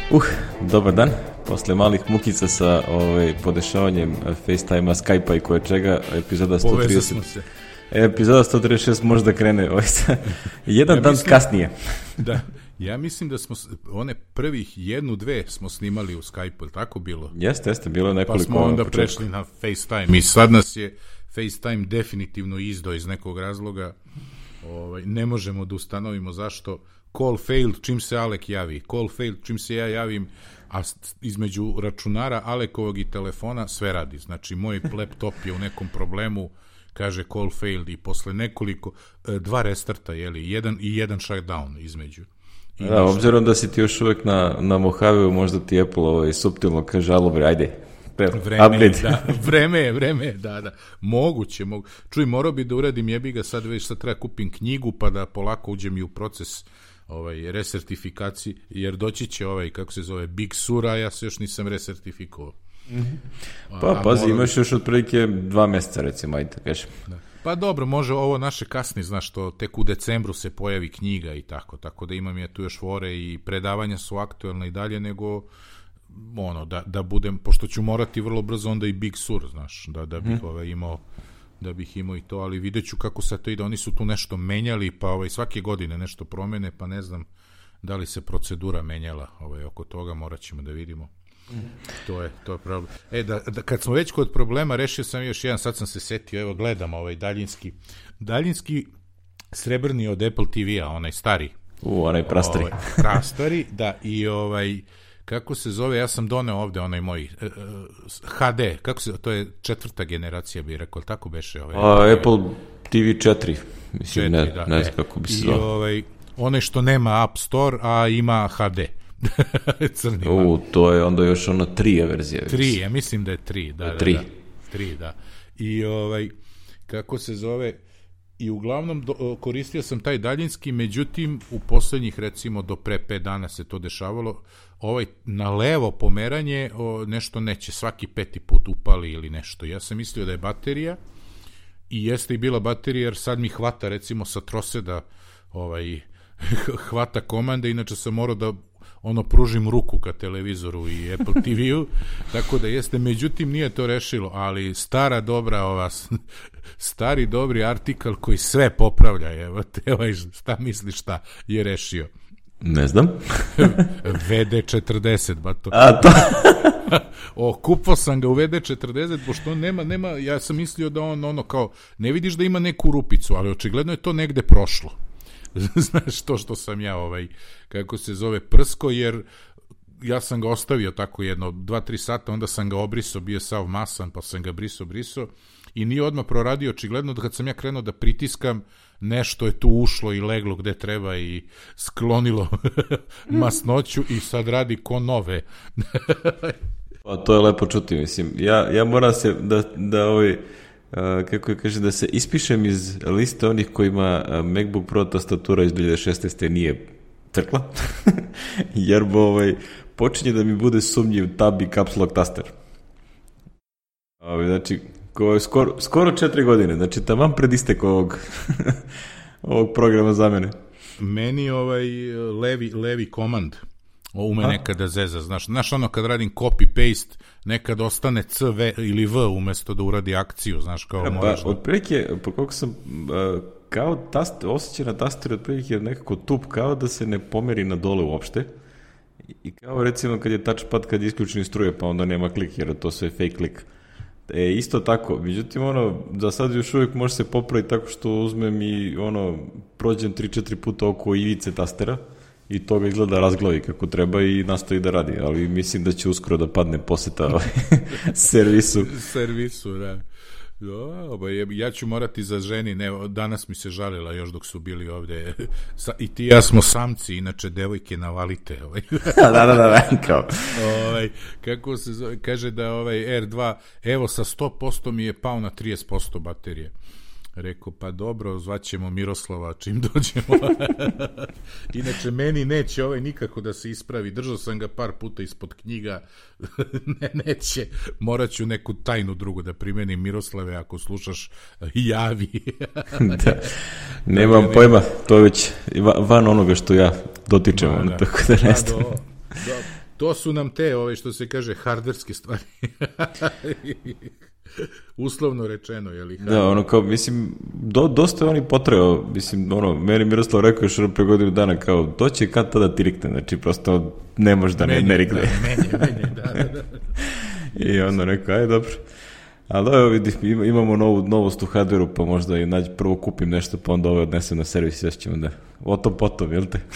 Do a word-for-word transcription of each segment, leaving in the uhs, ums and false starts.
Uh, dobar dan. Posle malih mukica sa ovaj, podešavanjem FaceTime-a, Skype-a i koje čega, epizoda sto trideset... se. Epizoda sto trideset šest može da krene ovaj, jedan ja dan mislim, kasnije. Da, ja mislim da smo one prvih jednu, dve smo snimali u Skype-u, ili tako bilo? Jeste, jeste, bilo nekoliko... Pa smo onda prešli na FaceTime i sad nas je FaceTime definitivno izdao iz nekog razloga. Ovaj, ne možemo da ustanovimo zašto. Call failed čim se Alek javi, call failed čim se ja javim, a između računara Alekovog i telefona sve radi. Znači, moj laptop je u nekom problemu, kaže call failed i posle nekoliko, dva restarta, jeli, jedan i jedan shutdown između. I da, obzirom da si ti još uvek na, na Mohaveu, možda ti Apple ovaj, subtilno kaže, alo bre, ajde, vreme je, da, vreme je, vreme je, da, da, moguće, mogu. Čuj, morao bi da uradim, jebi ga, sad već sad treba kupim knjigu, pa da polako uđem i u proces ovaj, resertifikacije, jer doći će ovaj, kako se zove, Big Sur, a ja se još nisam resertifikovao. Mm-hmm. Pa, a, pazi, moram... imaš još otprilike dva meseca, recimo, ajde, kažem. Da. Pa dobro, može ovo naše kasni, znaš, što tek u decembru se pojavi knjiga i tako, tako da imam ja tu još fore i predavanja su aktuelne i dalje, nego ono, da, da budem, pošto ću morati vrlo brzo onda i Big Sur, znaš, da, da bih mm. ovaj, imao da bih imao i to, ali vidjet ću kako sad to ide, oni su tu nešto menjali, pa ovaj, svake godine nešto promene, pa ne znam da li se procedura menjala ovaj, oko toga, morat ćemo da vidimo. Mm. To je, to je problem. E, da, da, kad smo već kod problema, rešio sam još jedan, sad sam se setio, evo gledam ovaj daljinski, daljinski srebrni od Apple T V-a, onaj stari. U, onaj prastari. Ovaj, prastari, da, i ovaj, kako se zove, ja sam doneo ovde onaj moj uh, H D, kako se, to je četvrta generacija, bih rekao, tako beše? Ovaj, A, Apple T V četiri, mislim, četiri, ne, da, ne znam kako bi se zvao. I ovaj, onaj što nema App Store, a ima H D. Crni. U, to je onda još ono tri verzija. tri, ja mislim da je tri, da, da, tri. da, tri, da. I ovaj, kako se zove, i uglavnom do, koristio sam taj daljinski, međutim u poslednjih recimo do pre pet dana se to dešavalo, ovaj na levo pomeranje o, nešto neće, svaki peti put upali ili nešto. Ja sam mislio da je baterija i jeste i bila baterija, jer sad mi hvata recimo sa troseda ovaj, hvata komande, inače sam morao da ono pružim ruku ka televizoru i Apple T V-u, tako da jeste, međutim nije to rešilo, ali stara dobra ova, stari dobri artikal koji sve popravlja, evo te, ovaj, šta misliš šta je rešio? Ne znam. V D četrdeset, ba to. A to? O, kupao sam ga u V D četrdeset, pošto on nema, nema, ja sam mislio da on ono kao, ne vidiš da ima neku rupicu, ali očigledno je to negde prošlo. Znaš, to što sam ja ovaj, kako se zove, prsko, jer ja sam ga ostavio tako jedno, dva, tri sata, onda sam ga obrisao, bio sav masan, pa sam ga brisao, brisao i nije odmah proradio, očigledno da kad sam ja krenuo da pritiskam, nešto je tu ušlo i leglo gde treba i sklonilo masnoću i sad radi ko nove. Pa to je lepo čuti, mislim. Ja, ja moram se da, da ovaj, Uh, kako je kaže, da se ispišem iz liste onih kojima uh, MacBook Pro tastatura iz dve hiljade šesnaeste nije crkla, jer bo, ovaj, počinje da mi bude sumnjiv tab i caps lock taster. Ovaj, znači, ko, skoro, skoro četiri godine, znači taman pred istek ovog, ovog programa za mene. Meni ovaj levi, levi komand ume A? nekada zeza, znaš, znaš ono kad radim copy-paste, nekad ostane C, V ili V umesto da uradi akciju, znaš, kao ja, moraš... Pa, otprilike, po koliko sam, uh, kao tast, osjećaj na tasteru, otprilike je nekako tup, kao da se ne pomeri na dole uopšte, i kao recimo kad je touchpad, kad je isključeni struje, pa onda nema klik, jer to sve fake klik. E, isto tako, međutim, ono, za sad još uvijek može se popraviti tako što uzmem i, ono, prođem tri četiri puta oko ivice tastera, i to ga izgleda razglavi kako treba i nastoji da radi, ali mislim da će uskoro da padne poseta servisu. Servisu, da. Jo, ja ću morati za ženi, ne, danas mi se žalila još dok su bili ovde, Sa, i ti ja smo samci, inače devojke navalite. Ovaj. da, da, da, da, kao. Ovaj, kako se zove, kaže da ovaj R dva, evo sa sto posto mi je pao na trideset posto baterije. Rekao, pa dobro, zvaćemo Miroslava čim dođemo. Inače, meni neće ovaj nikako da se ispravi. Držao sam ga par puta ispod knjiga. ne, neće. Morat ću neku tajnu drugu da primenim. Miroslave, ako slušaš, javi. da. Nemam da, pojma, to je već van onoga što ja dotičem. Da, da. Tako da ne znam. Da, do, do. To su nam te, ove, što se kaže, hardverske stvari. Uslovno rečeno, je li? Da, ono kao, mislim, do, dosta je oni potrebao, mislim, ono, meni Miroslav rekao još pre godinu dana, kao, to će kad tada ti rikne, znači, prosto ne može da ne, ne rikne. Da, menje, menje, da, da, da. I onda rekao, aj, dobro. Ali evo vidi, imamo novu, novost u hardveru, pa možda i nađi, prvo kupim nešto, pa onda ove odnesem na servis, još ćemo da, o tom potom, jel te?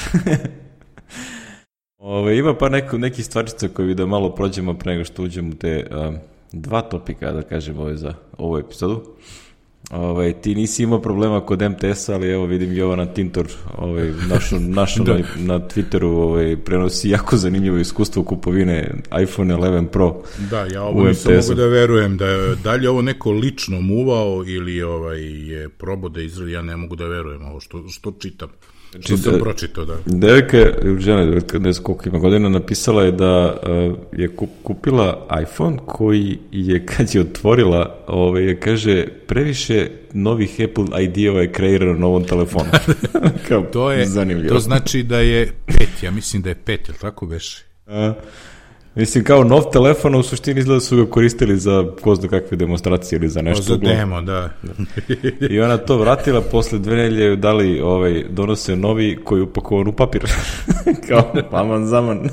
Ove, ima pa neko, neki stvarčica koji bi da malo prođemo pre nego što uđemo u te um, dva topika, da kažem, ove za ovu epizodu. Ove, ti nisi imao problema kod em te es-a, ali evo vidim Jovana Tintor ove, našu, našu na, na Twitteru ove, prenosi jako zanimljivo iskustvo kupovine iPhone eleven Pro. Da, ja ovo nisam mogu da verujem da je dalje ovo neko lično muvao ili ovaj, je probao da izradi, ja ne mogu da verujem ovo što, što čitam. Što sam pročitao, da. Devojka, žena, devojka, ne znam koliko ima godina, napisala je da uh, je kupila iPhone koji je, kad je otvorila, ove, je, kaže, previše novih Apple idejeva je kreirano na ovom telefonu. Kao, to je, zanimljivo. To znači da je pet, ja mislim da je pet, je li tako beše? A, mislim, kao nov telefon, u suštini izgleda su ga koristili za ko zna kakve demonstracije ili za nešto. O, za demo, da. I ona to vratila, posle dve nelje dali, ovaj, donose novi koji je upakovan u papir. Kao, aman zaman.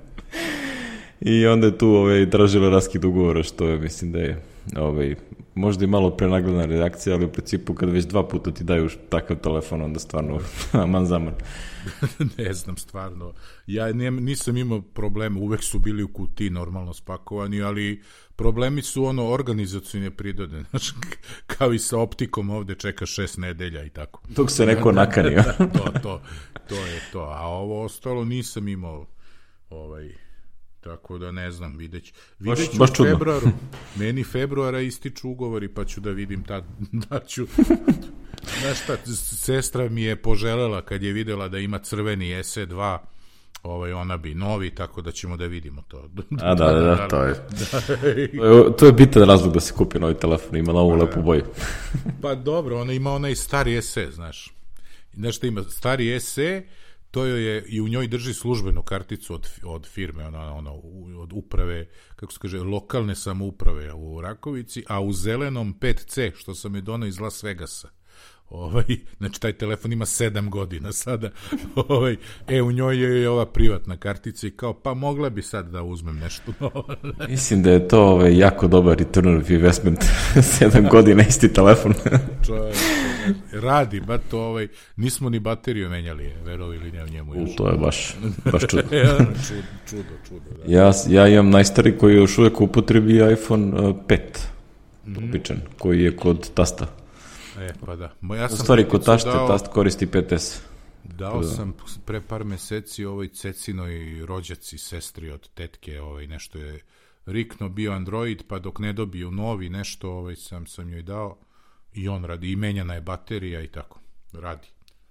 I onda je tu ovaj, tražila raskid ugovora, što je, mislim da je ovaj, možda i malo prenagledna reakcija, ali u principu kad već dva puta ti daju takav telefon, onda stvarno aman zaman. Ne znam, stvarno. Ja nisam imao probleme, uvek su bili u kutiji normalno spakovani, ali problemi su ono organizacijne prirode, znaš, kao i sa optikom ovde čeka šest nedelja i tako. Dok se neko nakanio. to, to, to je to, a ovo ostalo nisam imao ovaj... Tako da ne znam, videć. Videć ću u februaru. Meni februara ističu ugovori, pa ću da vidim tad, da ću... Znaš šta, sestra mi je poželela kad je videla da ima crveni es e dva, ovaj, ona bi novi, tako da ćemo da vidimo to. A da, da, da, to je. Da. To je bitan razlog da se kupi novi telefon, ima novu lepu boju. Pa dobro, ona ima onaj stari es e, znaš. Znaš šta ima, stari es e, to je, i u njoj drži službenu karticu od, od firme, ono, ono, od uprave, kako se kaže, lokalne samouprave u Rakovici, a u zelenom pet ce, što sam je donao iz Las Vegasa. Ovaj, znači, taj telefon ima sedam godina sada. Ovaj, e, u njoj je ova privatna kartica i kao, pa mogla bi sad da uzmem nešto novo. Mislim da je to ovaj, jako dobar return of investment. sedam godina isti telefon. Čovjek, radi, ba to, ovaj, nismo ni bateriju menjali, verovi ili ne u njemu još. U, to je baš, baš čudo. čudo, čudo, čudo. Da. Ja, ja imam najstari koji još uvek upotrebi iPhone uh, pet, mm-hmm. običan, koji je kod tasta. E, pa da. Ja sam u stvari, kod tašte, dao, tast koristi pet es. Dao da. sam pre par meseci ovoj cecinoj rođaci, sestri od tetke, ovaj, nešto je rikno bio Android, pa dok ne dobiju novi nešto, ovaj, sam, sam joj dao i on radi, i menjana je baterija i tako, radi.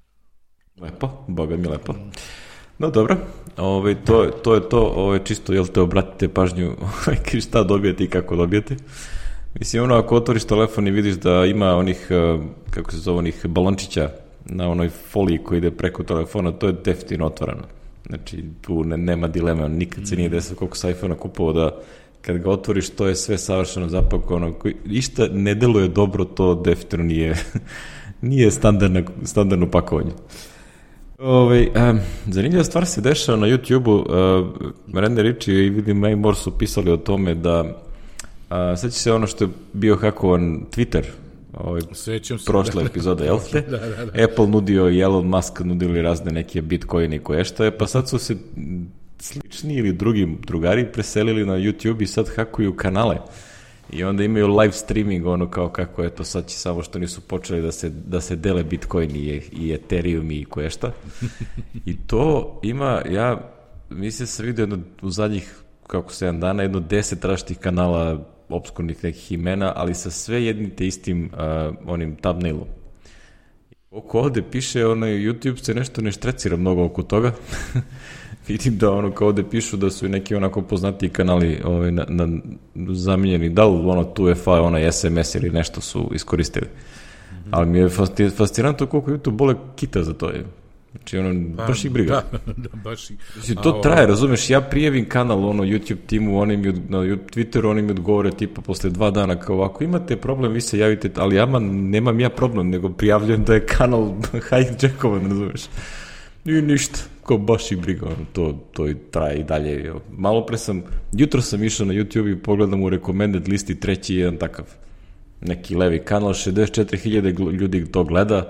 Lepo, boga mi lepo. No dobro, ovaj, to, to je to, ovaj, čisto, jel te obratite pažnju šta dobijete i kako dobijete. Mislim, ono, ako otvoriš telefon i vidiš da ima onih, kako se zove, onih balončića na onoj foliji koji ide preko telefona, to je definitivno otvoreno. Znači, tu ne, nema dileme, nikad se nije desilo koliko sa iPhone-a kupovao da kad ga otvoriš, to je sve savršeno zapakovano. Išta ne deluje dobro, to definitivno nije, nije standardno, standardno pakovanje. Ove, um, zanimljiva stvar se dešava na YouTube-u. Uh, Rene Ritchie i vidim May Moore su pisali o tome da Uh, sveća se ono što je bio hakovan Twitter, ovaj, prošla da, epizoda, jel te? Da, da, da. Apple nudio i Elon Musk nudili razne neke bitcoine i koje šta je, pa sad su se slični ili drugi drugari preselili na YouTube i sad hakuju kanale i onda imaju live streaming, ono kao kako je to sad će samo što nisu počeli da se, da se dele bitcoin i, i Ethereum i koje šta. I to ima, ja mislim sam vidio jedno, u zadnjih kako sedam dana, jedno deset različitih kanala obskurnih nekih imena, ali sa sve jednim te istim uh, onim thumbnailom. Oko ovde piše, onaj YouTube se nešto ne štrecira mnogo oko toga. Vidim da ono kao ovde pišu da su i neki onako poznatiji kanali ovaj, na, na, zamijenjeni, da li ono tu F A, onaj S M S ili nešto su iskoristili. Mm-hmm. Ali mi je fascinantno koliko YouTube bole kita za to je. Znači, ono, pa, baš ih briga. Da, da, baš ih. Znači, to a, traje, razumeš, ja prijavim kanal, ono, YouTube timu, oni mi, na Twitteru oni mi odgovore, tipa, posle dva dana, kao ovako, imate problem, vi se javite, ali ja nemam ja problem, nego prijavljujem da je kanal hijackovan, razumeš. I ništa, kao baš ih briga, ono, to, to i traje i dalje. Malo pre sam, jutro sam išao na YouTube i pogledam u recommended listi treći jedan takav, neki levi kanal, šezdeset četiri hiljade ljudi to gleda,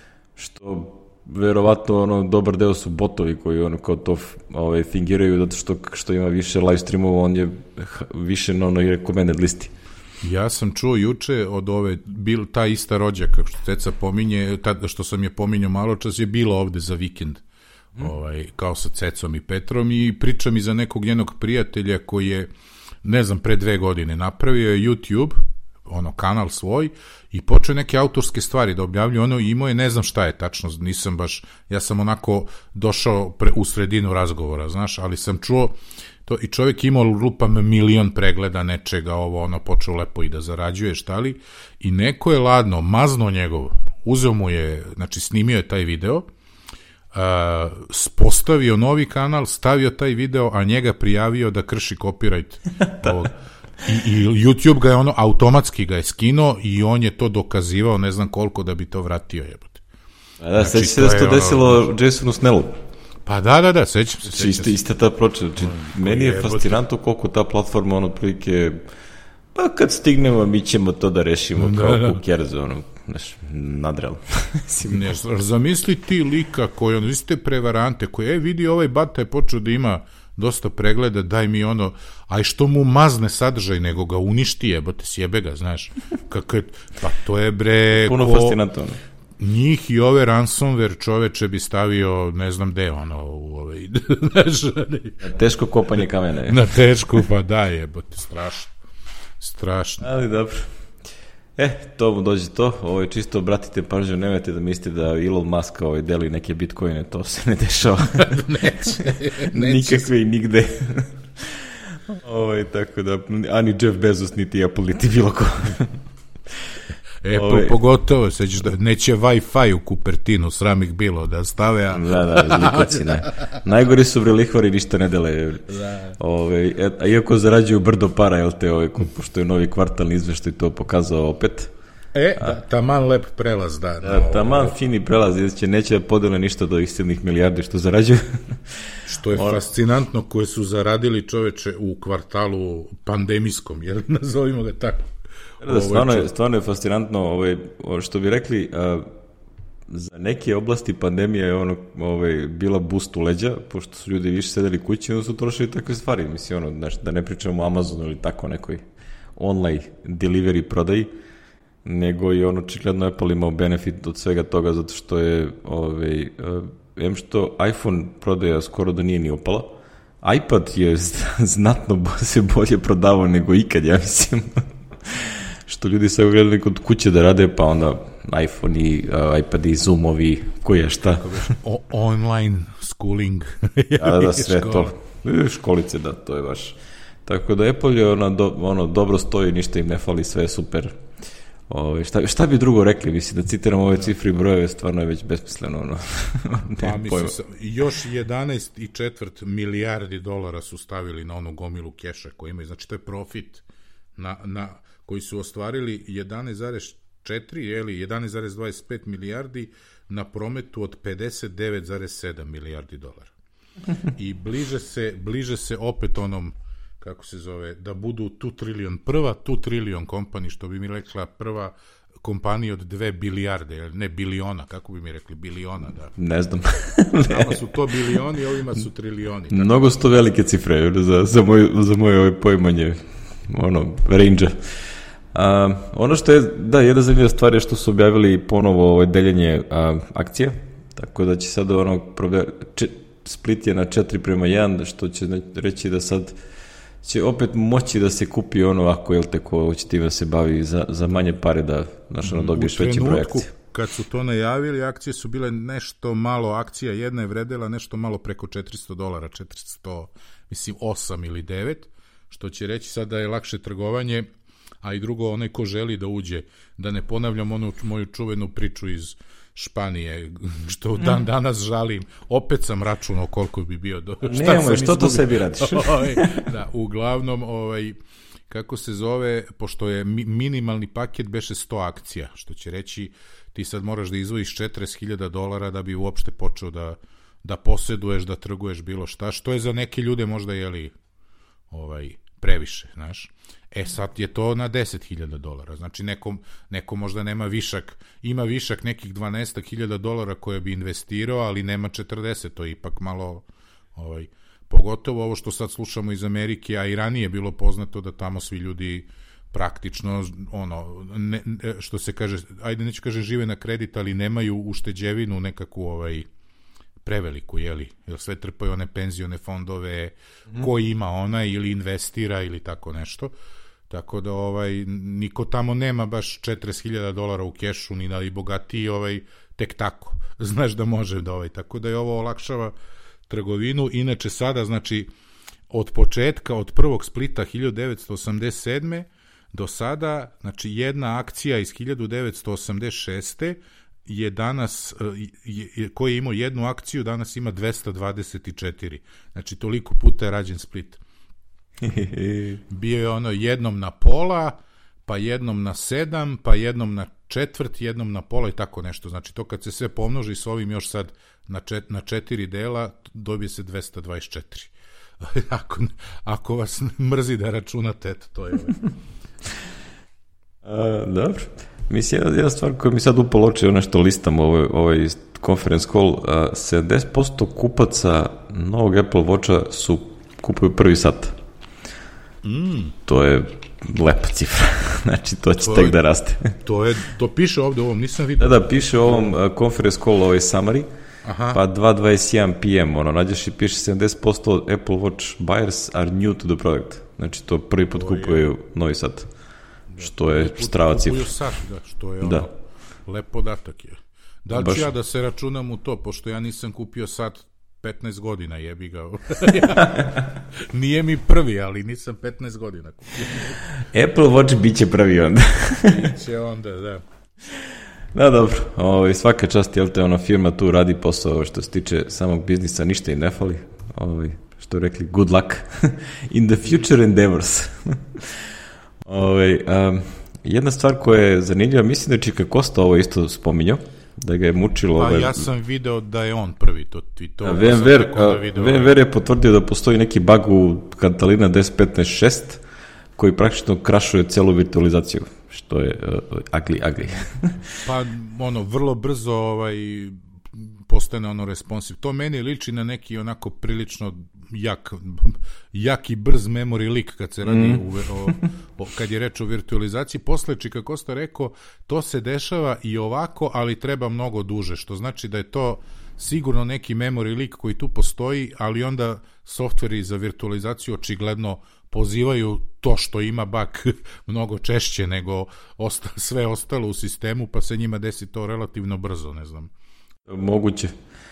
što verovatno ono, dobar deo su botovi koji ono kao to ovaj, fingiraju zato što, što ima više live streamova, on je više na onoj recommended listi. Ja sam čuo juče od ove, bil, ta ista rođaka, što Ceca pominje, ta, što sam je pominjao malo čas, je bilo ovde za vikend, hmm. ovaj, kao sa Cecom i Petrom, i pričam i za nekog njenog prijatelja koji je, ne znam, pre dve godine napravio YouTube, ono, kanal svoj, i počeo neke autorske stvari da objavljuje, ono, imao je, ne znam šta je tačno, nisam baš, ja sam onako došao pre, u sredinu razgovora, znaš, ali sam čuo to, i čovjek imao lupam milion pregleda nečega, ovo, ono, počeo lepo i da zarađuje, šta li, i neko je ladno mazno njegov, uzeo mu je, znači snimio je taj video, uh, postavio novi kanal, stavio taj video, a njega prijavio da krši copyright ovog. I, i YouTube ga je ono, automatski ga je skinuo i on je to dokazivao, ne znam koliko da bi to vratio, jebote. A da, znači, seći se da se to ono, desilo Jasonu Snellu. Pa da, da, da, sećam se. Znači, iste, iste ta proča, znači, meni je fascinantno koliko ta platforma, ono, prilike, pa kad stignemo, mi ćemo to da rešimo, da, kao da. Kukerze, ono, znaš, nadrealno. Ne, zamisli ti lika koji, ono, vi ste prevarante, koji, e, vidi, ovaj bata je počeo da ima dosta pregleda, daj mi ono, aj što mu mazne sadržaj, nego ga uništi, jebote, sjebe ga, znaš. Kako je, pa to je, bre, puno ko, fascinantno. Njih i ove ransomware čoveče bi stavio, ne znam gde, ono, u ovaj, znaš, na teško kopanje kamene. Na teško, pa da, jebote, strašno. Strašno. Ali dobro. E, to mu dođe to, ovo je čisto, obratite pažnju, nemojte da mislite da Elon Musk ovaj, deli neke bitcoine, to se ne dešava. Neće, neće. Nikakve i nigde. Ovaj, tako da, ani Jeff Bezos, niti Apple, niti bilo ko. E, Ove, pogotovo, sećaš da neće Wi-Fi u Kupertinu, sram ih bilo da stave, a... Da, da, likoci, ne. Najgori su bre lihvari, ništa ne dele. Da. Ove, a iako zarađuju brdo para, jel te, ove, pošto je novi kvartalni izveštaj to pokazao opet. E, a, da, taman lep prelaz, da. Da, no, taman ovo, fini prelaz, će, neće da podele ništa do ovih silnih milijardi što zarađuju. Što je On... fascinantno, koje su zaradili čoveče u kvartalu pandemijskom, jer nazovimo ga tako. Da, stvarno, je, stvarno je fascinantno, ovaj, što bi rekli, a, za neke oblasti pandemija je ono, ovaj, bila boost u leđa, pošto su ljudi više sedeli kući, onda su trošili takve stvari, mislim, ono, znaš, da ne pričamo o Amazonu ili tako nekoj online delivery prodaji, nego i ono, očigledno Apple imao benefit od svega toga, zato što je, ovaj, em što iPhone prodaja skoro da nije ni opala, iPad je znatno se bolje prodavao nego ikad, ja mislim. Što ljudi sad gledali kod kuće da rade, pa onda iPhone i uh, iPad i Zoomovi, koji je šta? O, online schooling. Da, da, sve to. Školice, da, to je baš. Tako da Apple je ono, do, ono dobro stoji, ništa im ne fali, sve je super. Ove, šta, šta bi drugo rekli, mislim, da citiram ove cifre i brojeve, stvarno je već besmisleno. Ono. Pa, mislim, još jedanaest i četvrt milijardi dolara su stavili na onu gomilu keša koju imaju, znači to je profit na, na, koji su ostvarili jedanaest zarez četiri ili jedanaest zarez dvadeset pet milijardi na prometu od pedeset devet zarez sedam milijardi dolara. I bliže se, bliže se opet onom, kako se zove, da budu two trillion, prva two trillion company, što bi mi rekla prva kompanija od dve bilijarde, ne biliona, kako bi mi rekli, biliona, da. Ne znam. Nama su to bilioni, ovima su trilioni. Mnogo su to velike cifre za, za, moj, za moje ove pojmanje, ono, range-a. Uh, ono što je, da, jedna zanimljiva stvar je što su objavili ponovo ovo deljenje uh, akcije, tako da će sad ono, probja, če, split je na četiri prema jedan, što će reći da sad će opet moći da se kupi ono, ako jel te ko hoće tim da se bavi za, za manje pare, da znaš, ono, dobiješ veći broj akcije. Kad su to najavili, akcije su bile nešto malo, akcija jedna je vredela nešto malo preko četiristo dolara, četiristo, mislim, osam ili devet, što će reći sad da je lakše trgovanje, a i drugo, onaj ko želi da uđe, da ne ponavljam onu moju čuvenu priču iz Španije, što dan danas žalim, opet sam računao koliko bi bio do... Nemoj, što to sebi radiš? Da, uglavnom, ovaj, kako se zove, pošto je minimalni paket beše sto akcija, što će reći ti sad moraš da izvojiš četrdeset hiljada dolara da bi uopšte počeo da, da posjeduješ, da trguješ bilo šta, što je za neke ljude možda jeli ovaj, previše, znaš. E sad je to na deset hiljada dolara, znači neko, neko možda nema višak, ima višak nekih dvanaest hiljada dolara koje bi investirao, ali nema četrdeset, to je ipak malo, ovaj, pogotovo ovo što sad slušamo iz Amerike, a i ranije je bilo poznato da tamo svi ljudi praktično, ono, ne, što se kaže, ajde neću kaže žive na kredit, ali nemaju ušteđevinu nekakvu, ovaj, preveliku, jeli, jer sve trpaju one penzione fondove, mm. ko ima ona ili investira ili tako nešto, tako da ovaj, niko tamo nema baš četrdeset hiljada dolara u kešu, ni da i bogatiji ovaj, tek tako, znaš da može da ovaj, tako da je ovo olakšava trgovinu, inače sada, znači, od početka, od prvog splita hiljadu devetsto osamdeset sedme do sada, znači jedna akcija iz hiljadu devetsto osamdeset šeste je danas, je, koji je imao jednu akciju, danas ima dvesta dvadeset četiri. Znači, toliko puta je rađen split. Bio je ono jednom na pola, pa jednom na sedam, pa jednom na četvrt, jednom na pola i tako nešto. Znači, to kad se sve pomnoži s ovim još sad na, čet, na četiri dela, dobije se dvesta dvadeset četiri. ako, ako vas mrzi da računate, eto, to je ovo. A, dobro. Mislim, jedna, jedna stvar koja mi sad upalo oči, ono što listam ovaj, ovaj conference call, a, sedamdeset posto kupaca novog Apple Watcha su kupuju prvi sat. Mm. To je lepa cifra. Znači, to će to tek je, da raste. to, je, to piše ovde u ovom, nisam vidio. Da, da, piše u ovom uh, conference call, ovaj summary, Aha. pa dva dvadeset jedan p m, ono, nađeš i piše sedamdeset posto Apple Watch buyers are new to the product. Znači, to prvi put to kupuju je... novi sat. Da, što je strava cifra. Sat, da, što je ono, da. lep podatak je. Da li Baš... ću ja da se računam u to, pošto ja nisam kupio sat petnaest godina, jebi ga. Nije mi prvi, ali nisam petnaest godina kupio. Apple Watch bit će prvi onda. Biće onda, da. Da, dobro. Ovo, svaka čast, jel te, ona firma tu radi posao što se tiče samog biznisa, ništa i ne fali. Ovo, što rekli, good luck in the future endeavors. Ove, um, jedna stvar koja je zanimljiva, mislim da je Čika Kosta ovo isto spominjao, da ga je mučilo... Pa ove... ja sam video da je on prvi, to ti to... V M W R, V M W R je potvrdio da postoji neki bug u Catalina deset petnaest šest koji praktično krašuje celu virtualizaciju, što je uh, ugly, ugly. Pa, ono, vrlo brzo ovaj, postane ono responsive. To meni liči na neki onako prilično jak, jak i brz memory leak kad se radi mm. u, o, o, kad je reč o virtualizaciji. Posle Čika Kosta rekao, to se dešava i ovako, ali treba mnogo duže, što znači da je to sigurno neki memory leak koji tu postoji, ali onda softveri za virtualizaciju očigledno pozivaju to što ima bug mnogo češće nego osta, sve ostalo u sistemu, pa se njima desi to relativno brzo, ne znam. Moguće.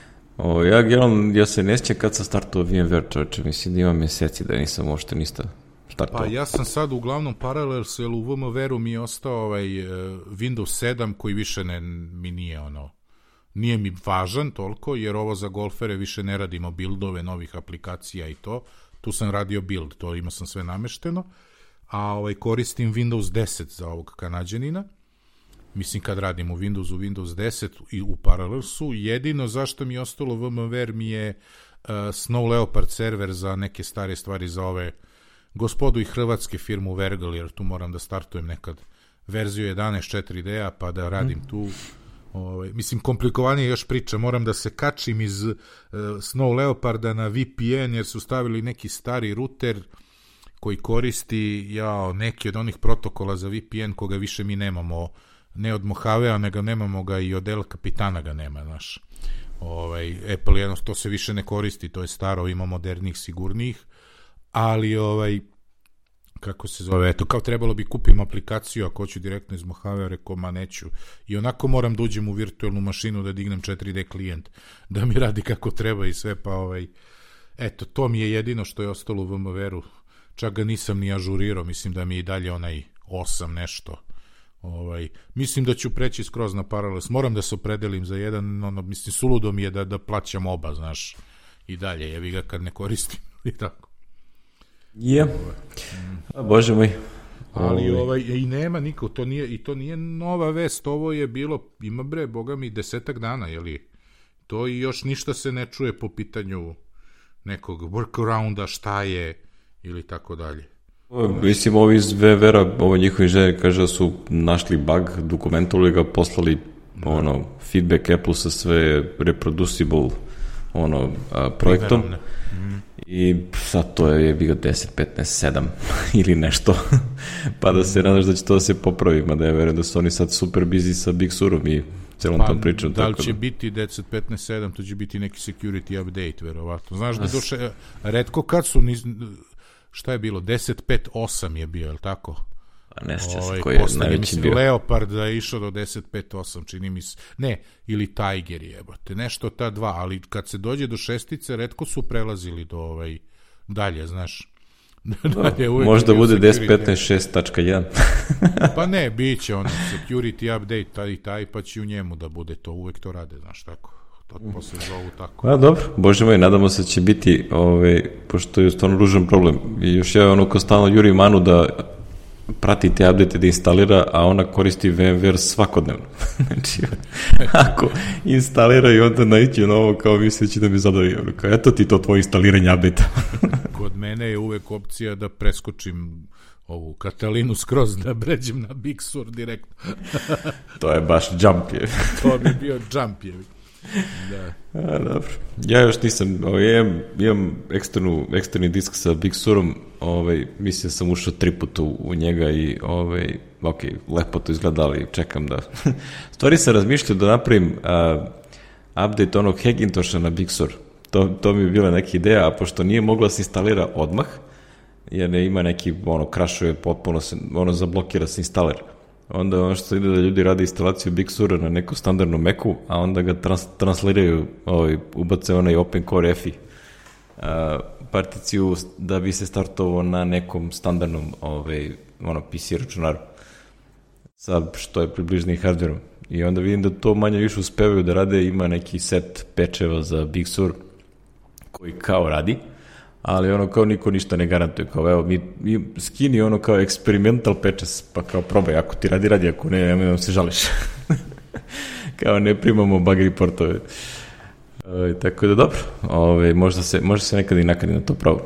O, ja, ja, ja se ne sjećam kad sam startao V M W R, čovječe, mislim da ima mjeseci da nisam uopšte ništa startao. Pa ja sam sad uglavnom Parallels, jer u V M W R-u mi je ostao ovaj, Windows sedam koji više ne, mi nije ono, nije mi važan toliko, jer ovo za golfere više ne radimo buildove novih aplikacija i to, tu sam radio build, to imao sam sve namešteno, a ovaj, koristim Windows deset za ovog Kanađanina. Mislim, kad radim u Windowsu, Windows deset i u Parallelsu, jedino zašto mi je ostalo V M W R mi je uh, Snow Leopard server za neke stare stvari za ove gospodu i hrvatske firmu Vergal, jer tu moram da startujem nekad verziju jedanaest četiri D-a, pa da radim tu. Ovaj, mislim, komplikovanije još priča, moram da se kačim iz uh, Snow Leoparda na V P N, jer su stavili neki stari router koji koristi jao, neki od onih protokola za V P N koga više mi nemamo, ne od Mohavea, nego nemamo ga i od El Capitana ga nema, znaš. Ovaj, Apple jedno, to se više ne koristi, to je staro, ima modernih, sigurnih, ali ovaj, kako se zove, eto, kao trebalo bi kupim aplikaciju, ako hoću direktno iz Mohavea, rekao, ma neću. I onako moram da uđem u virtualnu mašinu da dignem četiri D klijent, da mi radi kako treba i sve, pa ovaj, eto, to mi je jedino što je ostalo u V M W R-u. Čak ga nisam ni ažurirao, mislim da mi je i dalje onaj osam nešto. Ovaj, mislim da ću preći skroz na Parallels, moram da se opredelim za jedan, ono, mislim, suludo mi je da, da plaćam oba, znaš, i dalje, jevi ga kad ne koristim, i tako. Je, yeah. A bože moj. Ali ovaj, i nema niko, to nije, i to nije nova vest, ovo je bilo, ima bre, boga mi, desetak dana, jeli, to i još ništa se ne čuje po pitanju nekog workarounda, šta je, ili tako dalje. Mislim, ovi iz V V R-a, ovo njihovi inženjeri kaže da su našli bug, dokumentovali ga, poslali da. ono, feedback Apple sa sve reproducible ono, a, projektom. Mm. I sad to je bilo deset, petnaest, sedam ili nešto. Pa da se nadaš da će to da se popravi, mada ja verujem da su oni sad super busy sa Big Surom i celom pa, tom pričom. Da li će da... biti deset, petnaest, sedam, to će biti neki security update, verovatno. Znaš da duše, redko kad su, niz, šta je bilo, deset, pet, osam je bio, je li tako? A ne sjeća se koji je najveći mislim, bio. Leopard da je išao do deset, pet, osam, čini mi se, ne, ili Tiger jebote, nešto ta dva, ali kad se dođe do šestice, redko su prelazili do ovaj, dalje, znaš. dalje, možda bude deset, petnaest, šest tačka jedan. Pa ne, bit će on security update, taj i taj, pa će u njemu da bude to, uvek to rade, znaš, tako. To posle zovu tako. A dobro, bože moj, nadamo se da će biti, ovaj, pošto je stvarno ružan problem. I još ja ono ko stalno juri Manu da prati te update da instalira, a ona koristi V M W R svakodnevno. Znači, ako instalira i onda naići na ovo kao misleći da mi zadavi, kao eto ti to tvoje instaliranje update-a. Kod mene je uvek opcija da preskočim ovu Katalinu skroz, da bređem na Big Sur direktno. To je baš jump je. To bi bio jump je. Da. A, dobro. Ja još nisam, ovaj, imam, imam eksternu, eksterni disk sa Big Surom, ovaj, mislim da sam ušao tri puta u, u njega i ovaj, ok, lepo to izgleda, ali čekam da... Stvari sam razmišljao da napravim uh, update onog Hackintosha na Big Sur. To, to mi je bila neka ideja, a pošto nije mogla da se instalira odmah, jer ne ima neki, ono, krašuje potpuno, se, ono, zablokira se instaler. Onda ono što ide da ljudi rade instalaciju Big Sura na neku standardnu Macu, a onda ga trans, transliraju, ovaj, ubace onaj OpenCore F I uh, particiju da bi se startovao na nekom standardnom ovaj, ono, P C računaru sa što je približni hardverom. I onda vidim da to manje više uspevaju da rade, ima neki set pečeva za Big Sur koji kao radi, ali ono kao niko ništa ne garantuje, kao evo mi, mi skini ono kao experimental patches, pa kao probaj, ako ti radi, radi, ako ne, nemoj da se žališ. Kao ne primamo bug reportove. E, tako da dobro, ove, možda, se, možda se nekad i nakadi na to pravo.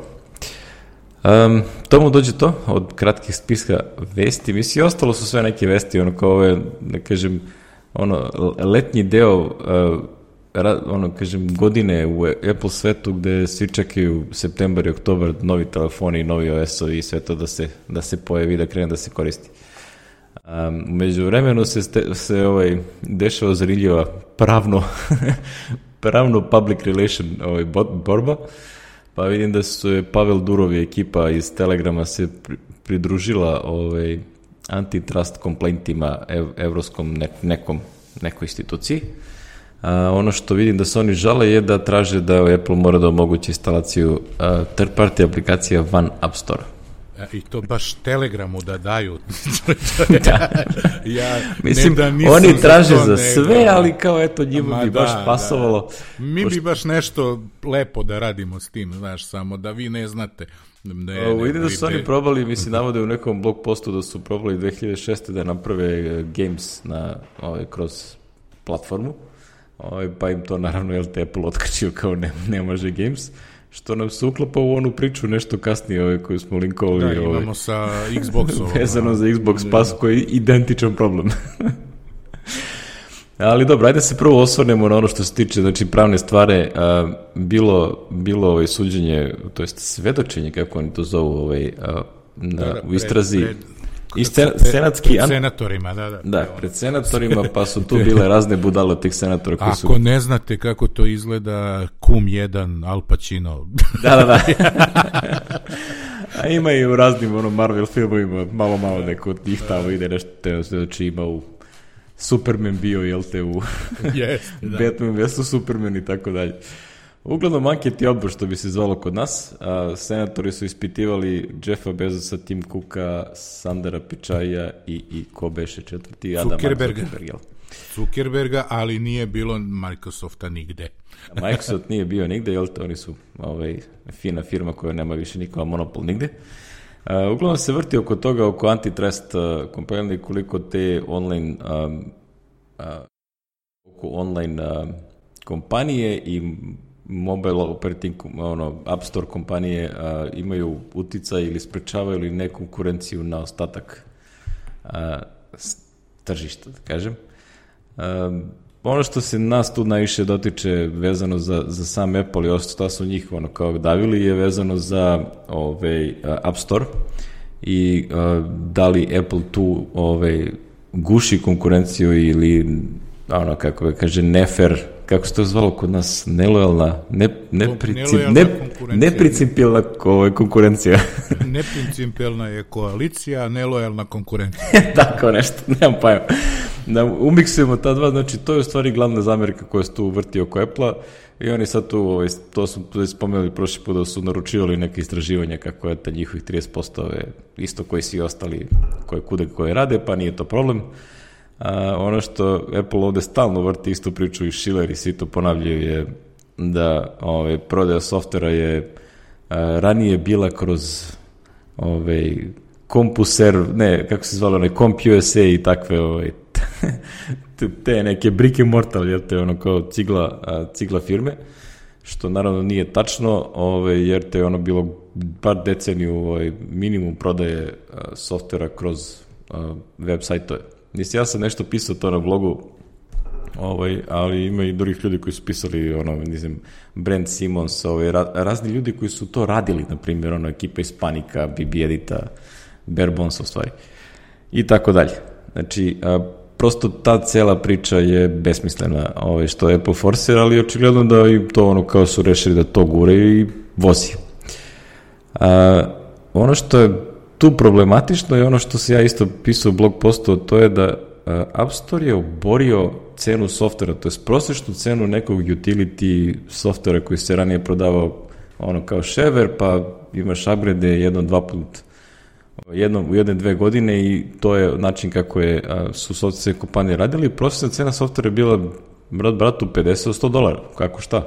Um, tomu dođe to, od kratkih spiska vesti, misli, ostalo su sve neke vesti, ono kao ove, da kažem, ono, letnji deo uh, ono, kažem, godine u Apple svetu gde svi čekaju septembar i oktobar novi telefoni, novi O S-ovi i sve to da se, da se pojavi, da krene da se koristi. Um, među vremenu se, ste, se ovaj, dešava zanimljiva pravno pravno public relation ovaj, borba, pa vidim da su Pavel Durov i ekipa iz Telegrama se pri, pridružila ovaj, antitrust complaintima ev, evropskom ne, nekom, nekoj instituciji. A, ono što vidim da se oni žale je da traže da Apple mora da omogući instalaciju a, third party aplikacija van App Store. I to baš Telegramu da daju. Da. Ja, mislim, da oni traže za, za sve, nego, ali kao eto njima bi da, baš pasovalo. Da. Mi pošto... bi baš nešto lepo da radimo s tim, znaš, samo da vi ne znate. Ne, o, vidim da su oni probali, mislim, navode u nekom blog postu da su probali dve hiljade šeste da naprave games na, ove, kroz platformu. Ove, pa im to naravno jel te Apple otkačio kao ne, ne može games, što nam se uklapa u onu priču nešto kasnije ove, koju smo linkovali. Da, imamo ove, sa Xboxom. Vezano za Xbox Pass koji je identičan problem. Ali dobro, ajde se prvo osvrnemo na ono što se tiče znači, pravne stvari. A, bilo bilo ovaj, suđenje, to jest svedočenje, kako oni to zovu, ovaj, a, na, da, da, u istrazi pred, pred... I sen, senatski... Pred senatorima, da, da. Da, pred senatorima, pa su tu bile razne budale od tih senatora. Koji Ako su... ne znate kako to izgleda, kum jedan, Al Pacino. Da, da, da. A ima i u raznim ono, Marvel filmovima, malo, malo neko od njih tamo ide nešto, znači ima u Superman bio, jel te, u yes, Batman, jesu Superman i tako dalje. Uglavnom, anketni odbor, što bi se zvalo kod nas, a, senatori su ispitivali Jeffa Bezosa, Tim Cooka, Sandera Pichaija i, i ko beše četvrti? Adama Zuckerberga. Zuckerberga. Zuckerberga, ali nije bilo Microsofta nigde. Microsoft nije bio nigde, jel te, oni su ovaj, fina firma koja nema više nikakav monopol nigde. Uh, uglavnom se vrti oko toga, oko antitrust uh, kompanije, koliko te online um, uh, oko online uh, kompanije i mobile operating, ono, App Store kompanije uh, imaju uticaj ili sprečavaju ili ne konkurenciju na ostatak uh, tržišta, da kažem. Um, ono što se nas tu najviše dotiče vezano za, za sam Apple i ostalo su njih ono kao davili je vezano za ovaj, uh, App Store i uh, da li Apple tu ovaj, guši konkurenciju ili ono kako je kaže nefer, kako se to zvalo kod nas, nelojalna, ne, ne, princip, ne, neprincipijelna konkurencija. Neprincipijelna je koalicija, nelojalna konkurencija. Tako nešto, nemam pojma. Da umiksujemo ta dva, znači to je u stvari glavna zamerka koja se tu vrti oko Apple-a i oni sad tu, ovaj, to su tu spomenuli prošli put da su naručivali neke istraživanja kako je ta njihovih trideset posto isto koji svi ostali koje kude koje rade, pa nije to problem. A, ono što Apple ovde stalno vrti istu priču i Schiller i svi to ponavljaju je da ovaj, prodaja softvera je a, ranije bila kroz ovaj, CompuServe, ne, kako se zvalo, ne, CompUSA i takve ovaj, te neke brick and mortar, jel te, ono kao cigla, a, cigla firme, što naravno nije tačno, ovaj, jer te ono bilo par deceniju ovaj, minimum prodaje a, softvera kroz a, web sajtove. Nisi, ja sam nešto pisao to na blogu, ovaj, ali ima i drugih ljudi koji su pisali, ono, mislim, Brent Simons, ovaj, ra, razni ljudi koji su to radili, na primjer, ono, ekipa iz Panika, B B Edita, Barebones, u stvari, i tako dalje. Znači, a, prosto ta cela priča je besmislena, ovaj, što Apple forsira, ali očigledno da i to ono kao su rešili da to gure i vozi. A, ono što je tu problematično je ono što se ja isto pisao u blog postu, to je da App Store je oborio cenu softvera, to je prosječnu cenu nekog utility softvera koji se ranije prodavao ono kao šever, pa imaš upgrade jednom, dva put, jednom, u jedne, dve godine i to je način kako je, su software kompanije radili. Prosječna cena softvera je bila brat bratu pedeset do sto dolara, kako šta.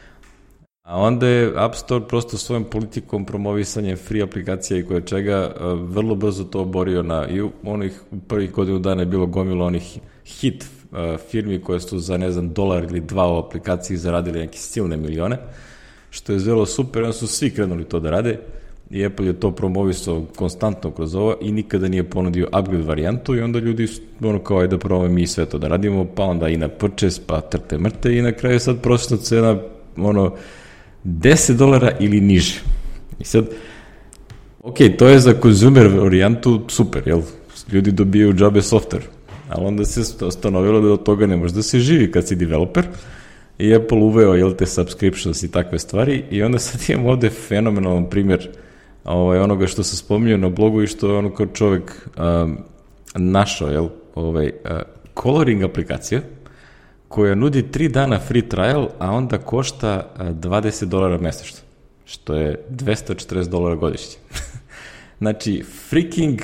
A onda je App Store prosto svojom politikom, promovisanjem free aplikacija i koje čega vrlo brzo to oborio na, i u onih u prvih godinu dana je bilo gomilo onih hit uh, firmi koje su za, ne znam, dolar ili dva u aplikaciji zaradili neke silne milione, što je zelo super, onda su svi krenuli to da rade i Apple je to promovisao konstantno kroz ovo i nikada nije ponudio upgrade varijantu i onda ljudi su ono kao da probamo mi sve to da radimo, pa onda i na purchase, pa trte mrte i na kraju sad prosječna cena ono deset dolara ili niže. I sad, ok, to je za consumer varijantu super, jel? Ljudi dobijaju džabe software, ali onda se ustanovilo da od toga ne može da se živi kad si developer i Apple uveo, jel, te subscriptions i takve stvari i onda sad imamo ovde fenomenalan primjer ovaj, onoga što se spominje na blogu i što je ono kao čovek um, našao, jel, ovaj, uh, coloring aplikacija koja nudi tri dana free trial, a onda košta dvadeset dolara mesečno, što je dvesta četrdeset dolara godišnje. Znači, freaking,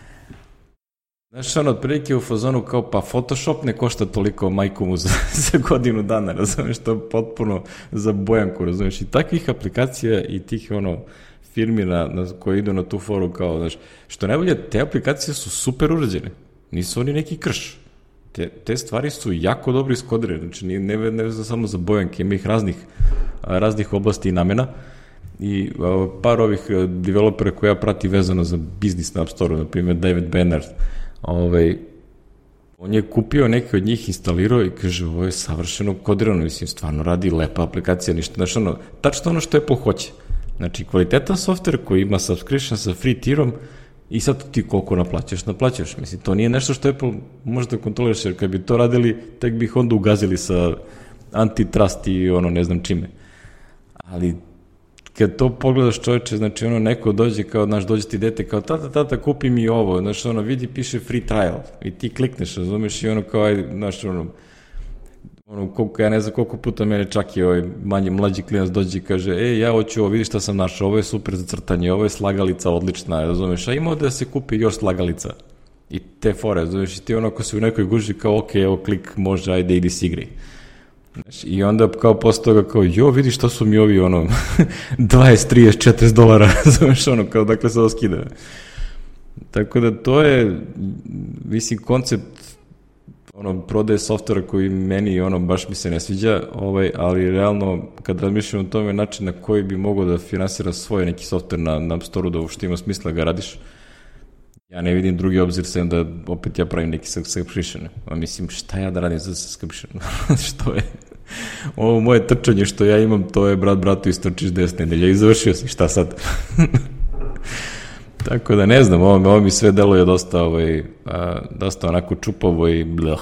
znaš, ono, otprilike u fazonu kao, pa Photoshop ne košta toliko majkomu za, za godinu dana, razumiješ, to je potpuno za bojanku, razumiješ, i takvih aplikacija i tih, ono, firmi na, na, koje idu na tu foru, kao, znaš, što najbolje, te aplikacije su super urađene, nisu oni neki krš. Te, te stvari su jako dobro iskodirane, znači ne, ne, ne samo za bojanke, ima ih raznih, raznih oblasti i namena i a, par ovih developera koja ja prati vezano za biznis na App Store, na primjer David Banner, ovaj, on je kupio neke od njih, instalirao i kaže ovo je savršeno kodirano, mislim, stvarno radi lepa aplikacija, ništa, znači ono, tačno ono što Apple hoće, znači kvalitetan software koji ima subscription sa free tierom i sad ti koliko naplaćaš, naplaćaš. Mislim, to nije nešto što Apple može da kontroliš, jer kad bi to radili, tek bi ih onda ugazili sa antitrust i ono, ne znam čime. Ali, kad to pogledaš, čoveče, znači ono, neko dođe kao, znaš, dođe ti dete kao, tata, tata, kupi mi ovo, znaš, ono, vidi, piše free trial i ti klikneš, razumeš, i ono, kao, aj, znaš, ono, ono, koliko, ja ne znam koliko puta mene čak i ovaj manji mlađi klijent dođe i kaže, e, ja hoću ovo, vidi šta sam našao, ovo je super za crtanje, ovo je slagalica odlična, razumeš, a ima da se kupi još slagalica. I te fore, razumeš, i ti ono, ako si u nekoj guži kao, ok, evo klik, može, ajde, idi si igri. Znaš, i onda kao posle toga kao, jo, vidi šta su mi ovi, ono, dvadeset, trideset, četrdeset dolara, razumeš, ono, kao, dakle se ovo skida. Tako da to je, mislim, koncept ono, prodaje softvera koji meni ono, baš mi se ne sviđa, ovaj, ali realno kad razmišljam o tome način na koji bi mogao da finansira svoj neki softver na, na App Store-u da uopšte ima smisla ga radiš, ja ne vidim drugi obzir sem da opet ja pravim neki subscription. A mislim, šta ja da radim za subscription? Što je? Ovo moje trčanje što ja imam, to je brat bratu istrčiš deset nedelja i završio si, šta sad? Tako da ne znam, ovo, ovo mi sve deluje dosta, ovaj, a, dosta onako čupavo i blah.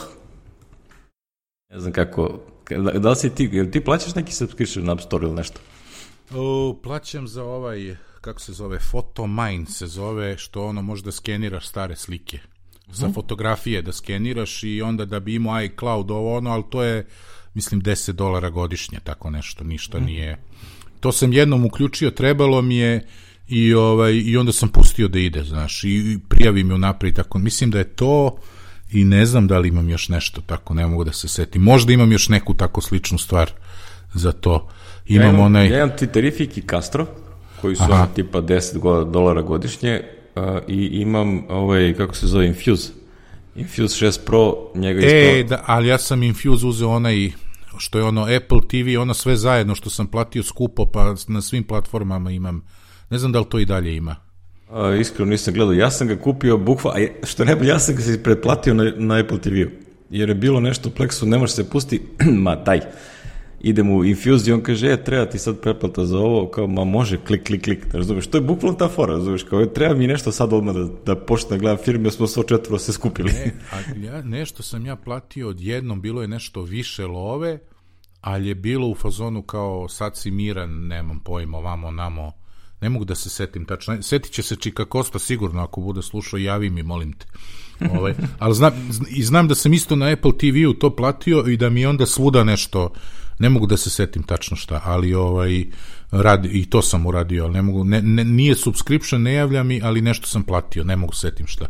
Ne znam kako, da, da li si ti, jel ti plaćaš neki subscription na App Store ili nešto? O, plaćam za ovaj, kako se zove, Photomine se zove, što ono može da skeniraš stare slike. Za hmm. fotografije da skeniraš i onda da bi imao iCloud ovo ono, ali to je, mislim, deset dolara godišnje, tako nešto, ništa hmm. nije. To sam jednom uključio, trebalo mi je, I, ovaj, i onda sam pustio da ide, znaš, i prijavi mi unaprijed, tako, mislim da je to, i ne znam da li imam još nešto tako, ne mogu da se setim, možda imam još neku tako sličnu stvar za to. Imam, ja imam onaj... Ja imam ti Terrific i Castro, koji su ono tipa deset dolara godišnje, uh, i imam, ovaj, kako se zove, Infuse, Infuse šest Pro, njega isto... E, da, ali ja sam Infuse uzeo onaj, što je ono Apple T V, ono sve zajedno što sam platio skupo, pa na svim platformama imam. Ne znam da li to i dalje ima. A, iskreno nisam gledao. Ja sam ga kupio bukva, a što ne bi, ja sam ga se pretplatio na, na Apple T V-u. Jer je bilo nešto u Plexu, ne može se pusti, ma taj, idem u Infuse i on kaže, e, treba ti sad pretplata za ovo, kao, ma može, klik, klik, klik, razumeš, to je bukvalno ta fora, razumeš, kao, treba mi nešto sad odmah da, da počne da gledam film, jer smo svo četvoro se skupili. Ne, a ja, nešto sam ja platio odjednom, bilo je nešto više love, ali je bilo u fazonu kao, sad si miran, nemam pojma, ovamo, namo, ne mogu da se setim tačno. Setit će se Čika Kosta sigurno, ako bude slušao, javi mi, molim te. Ovaj, ali znam, i znam da sam isto na Apple T V-u to platio i da mi onda svuda nešto, ne mogu da se setim tačno šta, ali ovaj, radi, i to sam uradio, ali ne mogu, ne, ne, nije subscription, ne javlja mi, ali nešto sam platio, ne mogu setim šta.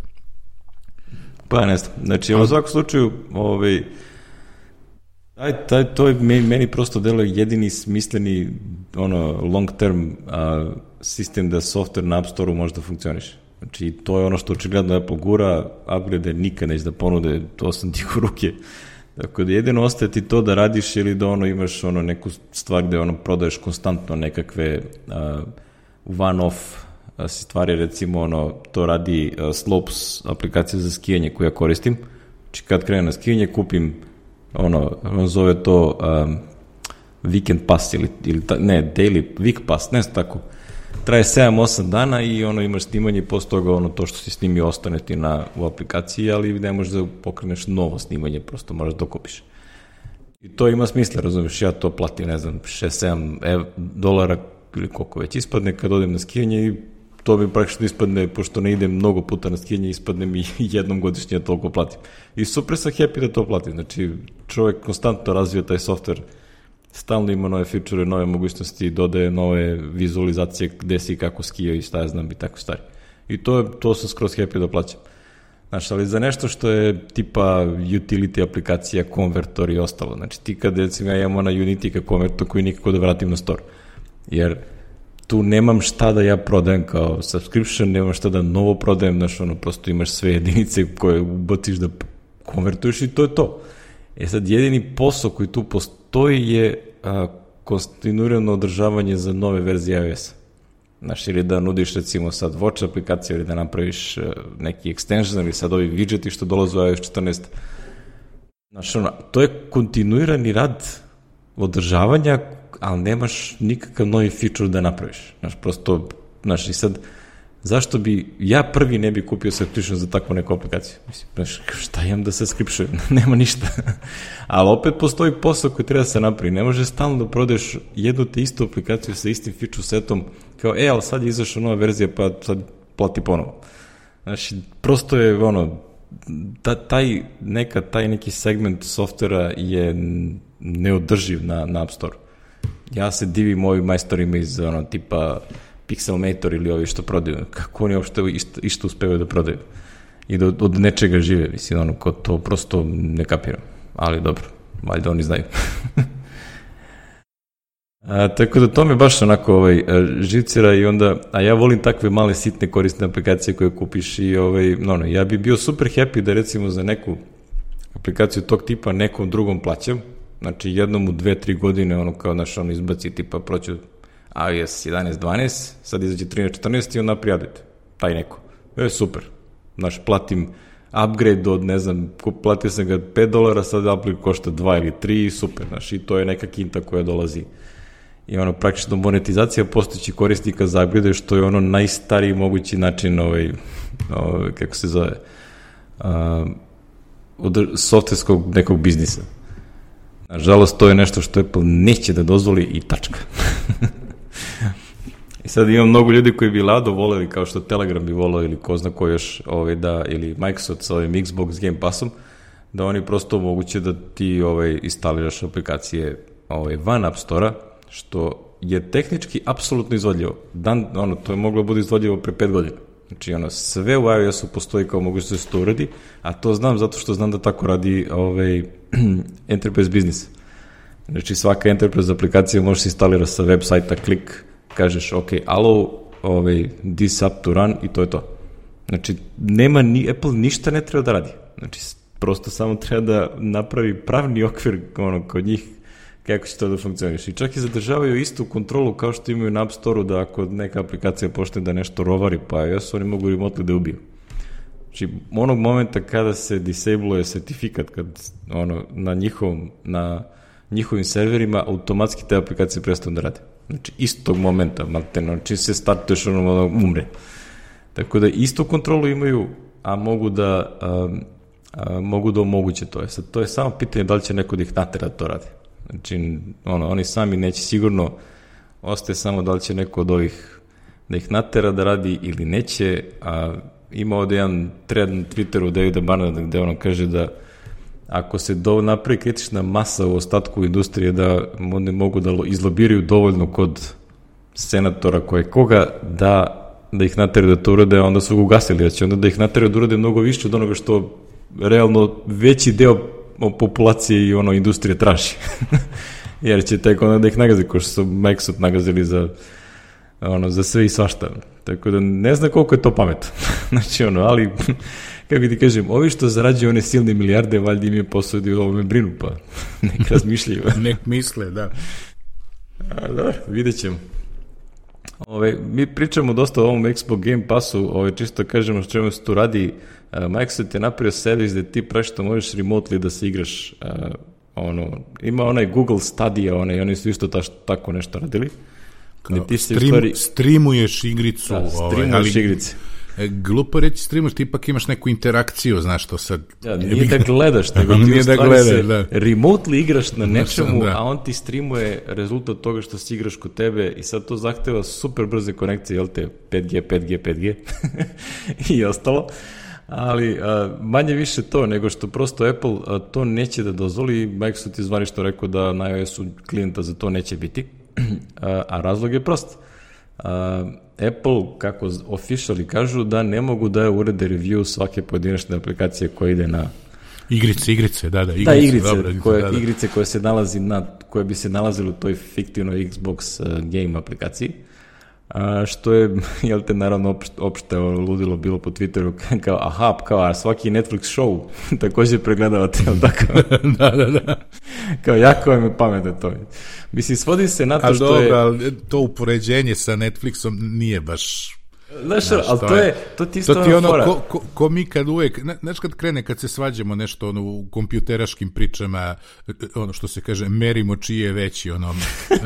Pa ne znam, znači u svakom slučaju, ovaj, taj, taj, to je meni, meni prosto deluje jedini smisleni ono, long term a, sistem da software na App Store-u može da funkcioniše. Znači, to je ono što očigledno Apple gura, upgrade nikad neće da ponude, to sam ti u ruke. Tako da jedino ostaje ti to da radiš ili da ono imaš ono neku stvar gde ono prodaješ konstantno nekakve uh, one-off uh, stvari, recimo ono, to radi uh, Slopes, aplikacija za skijanje koju ja koristim. Znači, kad krenem na skijanje, kupim ono, on zove to um, Weekend Pass ili, ili ta, ne, Daily Week Pass, ne znam tako. Traje sedam osam dana i ono imaš snimanje i posle toga ono to što si snimio ostane ti na, u aplikaciji, ali ne možeš da pokreneš novo snimanje, prosto možeš da kupiš. I to ima smisla, razumiješ, ja to platim, ne znam, šest sedam dolara ili koliko već ispadne kad odem na skijanje i to mi praktično ispadne, pošto ne idem mnogo puta na skijanje, ispadne mi jednom godišnje toliko platim. I super sam happy da to platim, znači čovjek konstantno razvija taj software, stalno ima nove feature, nove mogućnosti, dodaje nove vizualizacije gde si kako skio i šta ja znam i tako stvari. I to, to sam skroz happy da plaćam. Znaš, ali za nešto što je tipa utility aplikacija, konvertor i ostalo. Znači ti kad recimo ja imam na Unity ka konvertor koji nikako da vratim na store. Jer tu nemam šta da ja prodajem kao subscription, nemam šta da novo prodajem, znaš, ono, prosto imaš sve jedinice koje ubaciš da konvertuješ i to je to. E sad, jedini posao koji tu postoji je a, kontinuirano održavanje za nove verzije iOS-a. Znaš, ili da nudiš recimo sad Watch aplikaciju ili da napraviš a, neki extension ili sad ovi widgeti što dolaze u iOS četrnaest. Znaš, ono, to je kontinuirani rad održavanja, ali nemaš nikakav novi feature da napraviš. Znaš, prosto, znaš, i sad, zašto bi, ja prvi ne bi kupio subscription za takvu neku aplikaciju? Mislim, znaš, šta imam da subscription? Nema ništa. Ali opet postoji posao koji treba da se napravi. Ne može stalno da prodaješ jednu te istu aplikaciju sa istim feature setom, kao, e, ali sad je izašla nova verzija, pa sad plati ponovo. Znači, prosto je, ono, ta, taj, neka, taj neki segment softvera je neodrživ na, na App Store. Ja se divim ovim majstorima iz ono, tipa Pixelmator ili ovi što prodaju. Kako oni uopšte išto, išto uspevaju da prodaju i da od, od nečega žive, mislim, ono, ko to prosto ne kapiram. Ali dobro, valjda oni znaju. A, tako da to me baš onako ovaj, živcira i onda, a ja volim takve male sitne korisne aplikacije koje kupiš i ovaj, no, no, ja bi bio super happy da recimo za neku aplikaciju tog tipa nekom drugom plaćam, znači jednom u dve, tri godine ono kao naš ono izbaci tipa proću iOS jedanaest, dvanaest, sad izađe trinaest, četrnaest i onda prijadite, taj neko. E, super, znaš, platim upgrade od, ne znam, platio sam ga pet dolara, sad upgrade košta dva ili tri, super, znaš, i to je neka kinta koja dolazi. I ono, praktično monetizacija postojećih korisnika za upgrade, što je ono najstariji mogući način, ovaj, ovaj kako se zove, uh, softverskog nekog biznisa. Nažalost, to je nešto što Apple neće da dozvoli i tačka. I sad imam mnogo ljudi koji bi Lado voleli, kao što Telegram bi volao ili ko zna ko još, ovaj, da, ili Microsoft sa ovim Xbox Game Passom, da oni prosto moguće da ti ovaj, instaliraš aplikacije ovaj, van App Store-a, što je tehnički apsolutno izvodljivo. Dan, ono, to je moglo bude izvodljivo pre pet godina. Znači, ono, sve u iOS-u postoji kao moguće da se to uradi, a to znam zato što znam da tako radi ovaj, Enterprise Business. Znači, svaka Enterprise aplikacija može se instalirati sa web sajta, klik, kažeš, ok, allow ovaj, this app to run i to je to. Znači, nema ni, Apple ništa ne treba da radi. Znači, prosto samo treba da napravi pravni okvir ono, kod njih kako će to da funkcioniš. I čak i zadržavaju istu kontrolu kao što imaju na App Store-u da ako neka aplikacija počne da nešto rovari, pa jesu, oni mogu remotely da ubiju. Znači, onog momenta kada se disabluje sertifikat, kad ono, na, njihovom, na njihovim serverima automatski te aplikacije prestanu da rade. Znači, istog momenta, malteno, čim se startuješ, ono, umre. Tako da istu kontrolu imaju, a mogu da, a, a, mogu da omoguće to. Sad, to je samo pitanje da li će neko da ih natera da to radi. Znači, ono, oni sami neće sigurno, ostaje samo da li će neko od ovih da ih natera da radi ili neće, a ima ovde jedan thread na Twitteru Davida Barnarda gde ono kaže da ako se do, napravi kritična masa u ostatku industrije da oni mogu da izlobiraju dovoljno kod senatora koje koga da, da ih nateraju da to urade, onda su ga ugasili, jer će onda da ih nateraju da urade mnogo više od onoga što realno veći deo populacije i ono industrije traži. Jer će tek onda da ih nagazi, ko što su Microsoft nagazili za, ono, za sve i svašta. Tako da ne znam koliko je to pametno. Znači, ono, ali, kako ti kažem, ovi što zarađuju one silne milijarde, valjda im je posao da u ovome brinu, pa nek razmišljaju. Nek misle, da. A, dobro, vidjet ćemo. Ove, mi pričamo dosta o ovom Xbox Game Passu, ove, čisto kažemo što čemu se tu radi. Microsoft je napravio servis gde ti prešto možeš remotely da se igraš, uh, ono, ima onaj Google Stadia, onaj, oni su isto taš, tako nešto radili. Kao, ti stream, stvari, streamuješ igricu. Da, streamuješ ovaj, igrice. Glupo reći streamuješ, ti ipak imaš neku interakciju, znaš to sad. Ja, nije da gledaš, nego ti u stvari da se da. remotely igraš na nečemu, da. A on ti streamuje rezultat toga što si igraš kod tebe i sad to zahteva super brze konekcije, jel te, pet G, pet G, pet G i ostalo. Ali a, manje više to, nego što prosto Apple a, to neće da dozvoli. Microsoft je zvanično rekao da na iOS-u klijenta za to neće biti, a, a razlog je prost. A, Apple, kako officially kažu, da ne mogu da urede review svake pojedinačne aplikacije koja ide na... Igrice, igrice, da, da. Igrice, da, igrice, dobro, koje, da, da. igrice koje, se nalazi na, koje bi se nalazile u toj fiktivnoj Xbox uh, game aplikaciji. A, što je, jel te, naravno opšte, opšte ludilo bilo po Twitteru, kao, aha, kao, a svaki Netflix show također pregledavate, jel tako? da, da, da. Kao, jako vam je pametno to. Mislim, svodi se na to ali što dobro, je... ali to upoređenje sa Netflixom nije baš... Znaš, znaš ali to, to je, to ti isto to ti ono, fora. Ko, ko, ko mi kad uvek, znaš kad krene, kad se svađamo nešto ono, u kompjuteraškim pričama, ono što se kaže, merimo čiji je veći, ono,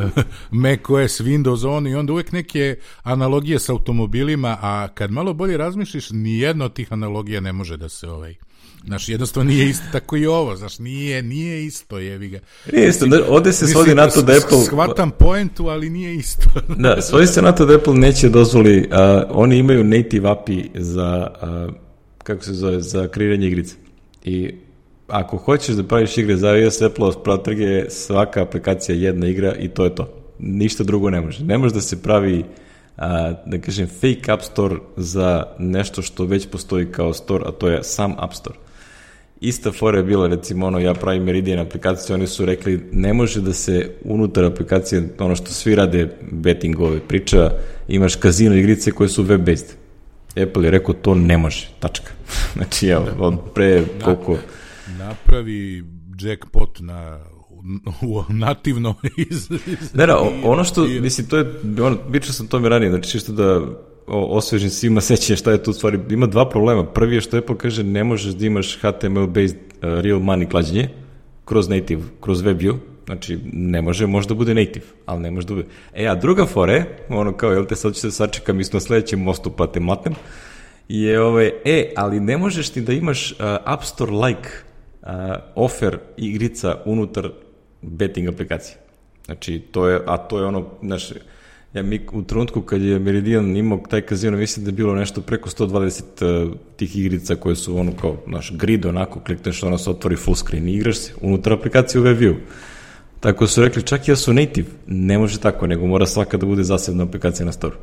macOS, Windows, on, i onda uvek neke analogije sa automobilima, a kad malo bolje razmišljiš, nijedno od tih analogija ne može da se ovaj... Znaš, jednostavno nije isto, tako i ovo, znaš, nije, nije isto, jevi ga. Nije isto, da, ovde se svodi na to da Apple... Shvatam poentu, ali nije isto. Da, svodi se na to da Apple neće dozvoli, uh, oni imaju native A P I za, uh, kako se zove, za kreiranje igrice. I ako hoćeš da praviš igre za iOS, Apple Sprotrge je svaka aplikacija jedna igra i to je to. Ništa drugo ne može. Ne može da se pravi, a, da kažem, fake App Store za nešto što već postoji kao store, a to je sam App Store. Ista fora je bila, recimo, ono, ja pravim Meridian aplikaciju, oni su rekli, ne može da se unutar aplikacije, ono što svi rade, bettingove priča, imaš kazino igrice koje su web-based. Apple je rekao, to ne može, tačka. Znači, evo, od pre koliko... Napravi jackpot na nativno iz... iz ne, da, ono što, mislim, to je, ono, pričao sam tome ranije, znači, čisto da osvežim svima sećanje šta je tu stvari. Ima dva problema. Prvi je što Apple kaže, ne možeš da imaš H T M L-based uh, real money klađenje kroz native, kroz WebView, znači, ne može, može da bude native, ali ne može da bude. E, a druga fora je, ono kao, jel te sad ću se sačekam, mi smo na sledećem mostu, pa te matnem, je, ove, e, ali ne možeš ti da imaš uh, App Store-like uh, offer igrica unutar betting aplikacije. Znači, to je, a to je ono, znaš, ja mi u trenutku kad je Meridian imao taj kazino, mislim da je bilo nešto preko sto dvadeset uh, tih igrica koje su ono kao, naš grid, onako, klikneš, ono se otvori full screen i igraš se unutar aplikacije u WebView. Tako su rekli, čak i da su native, ne može tako, nego mora svaka da bude zasebna aplikacija na storu.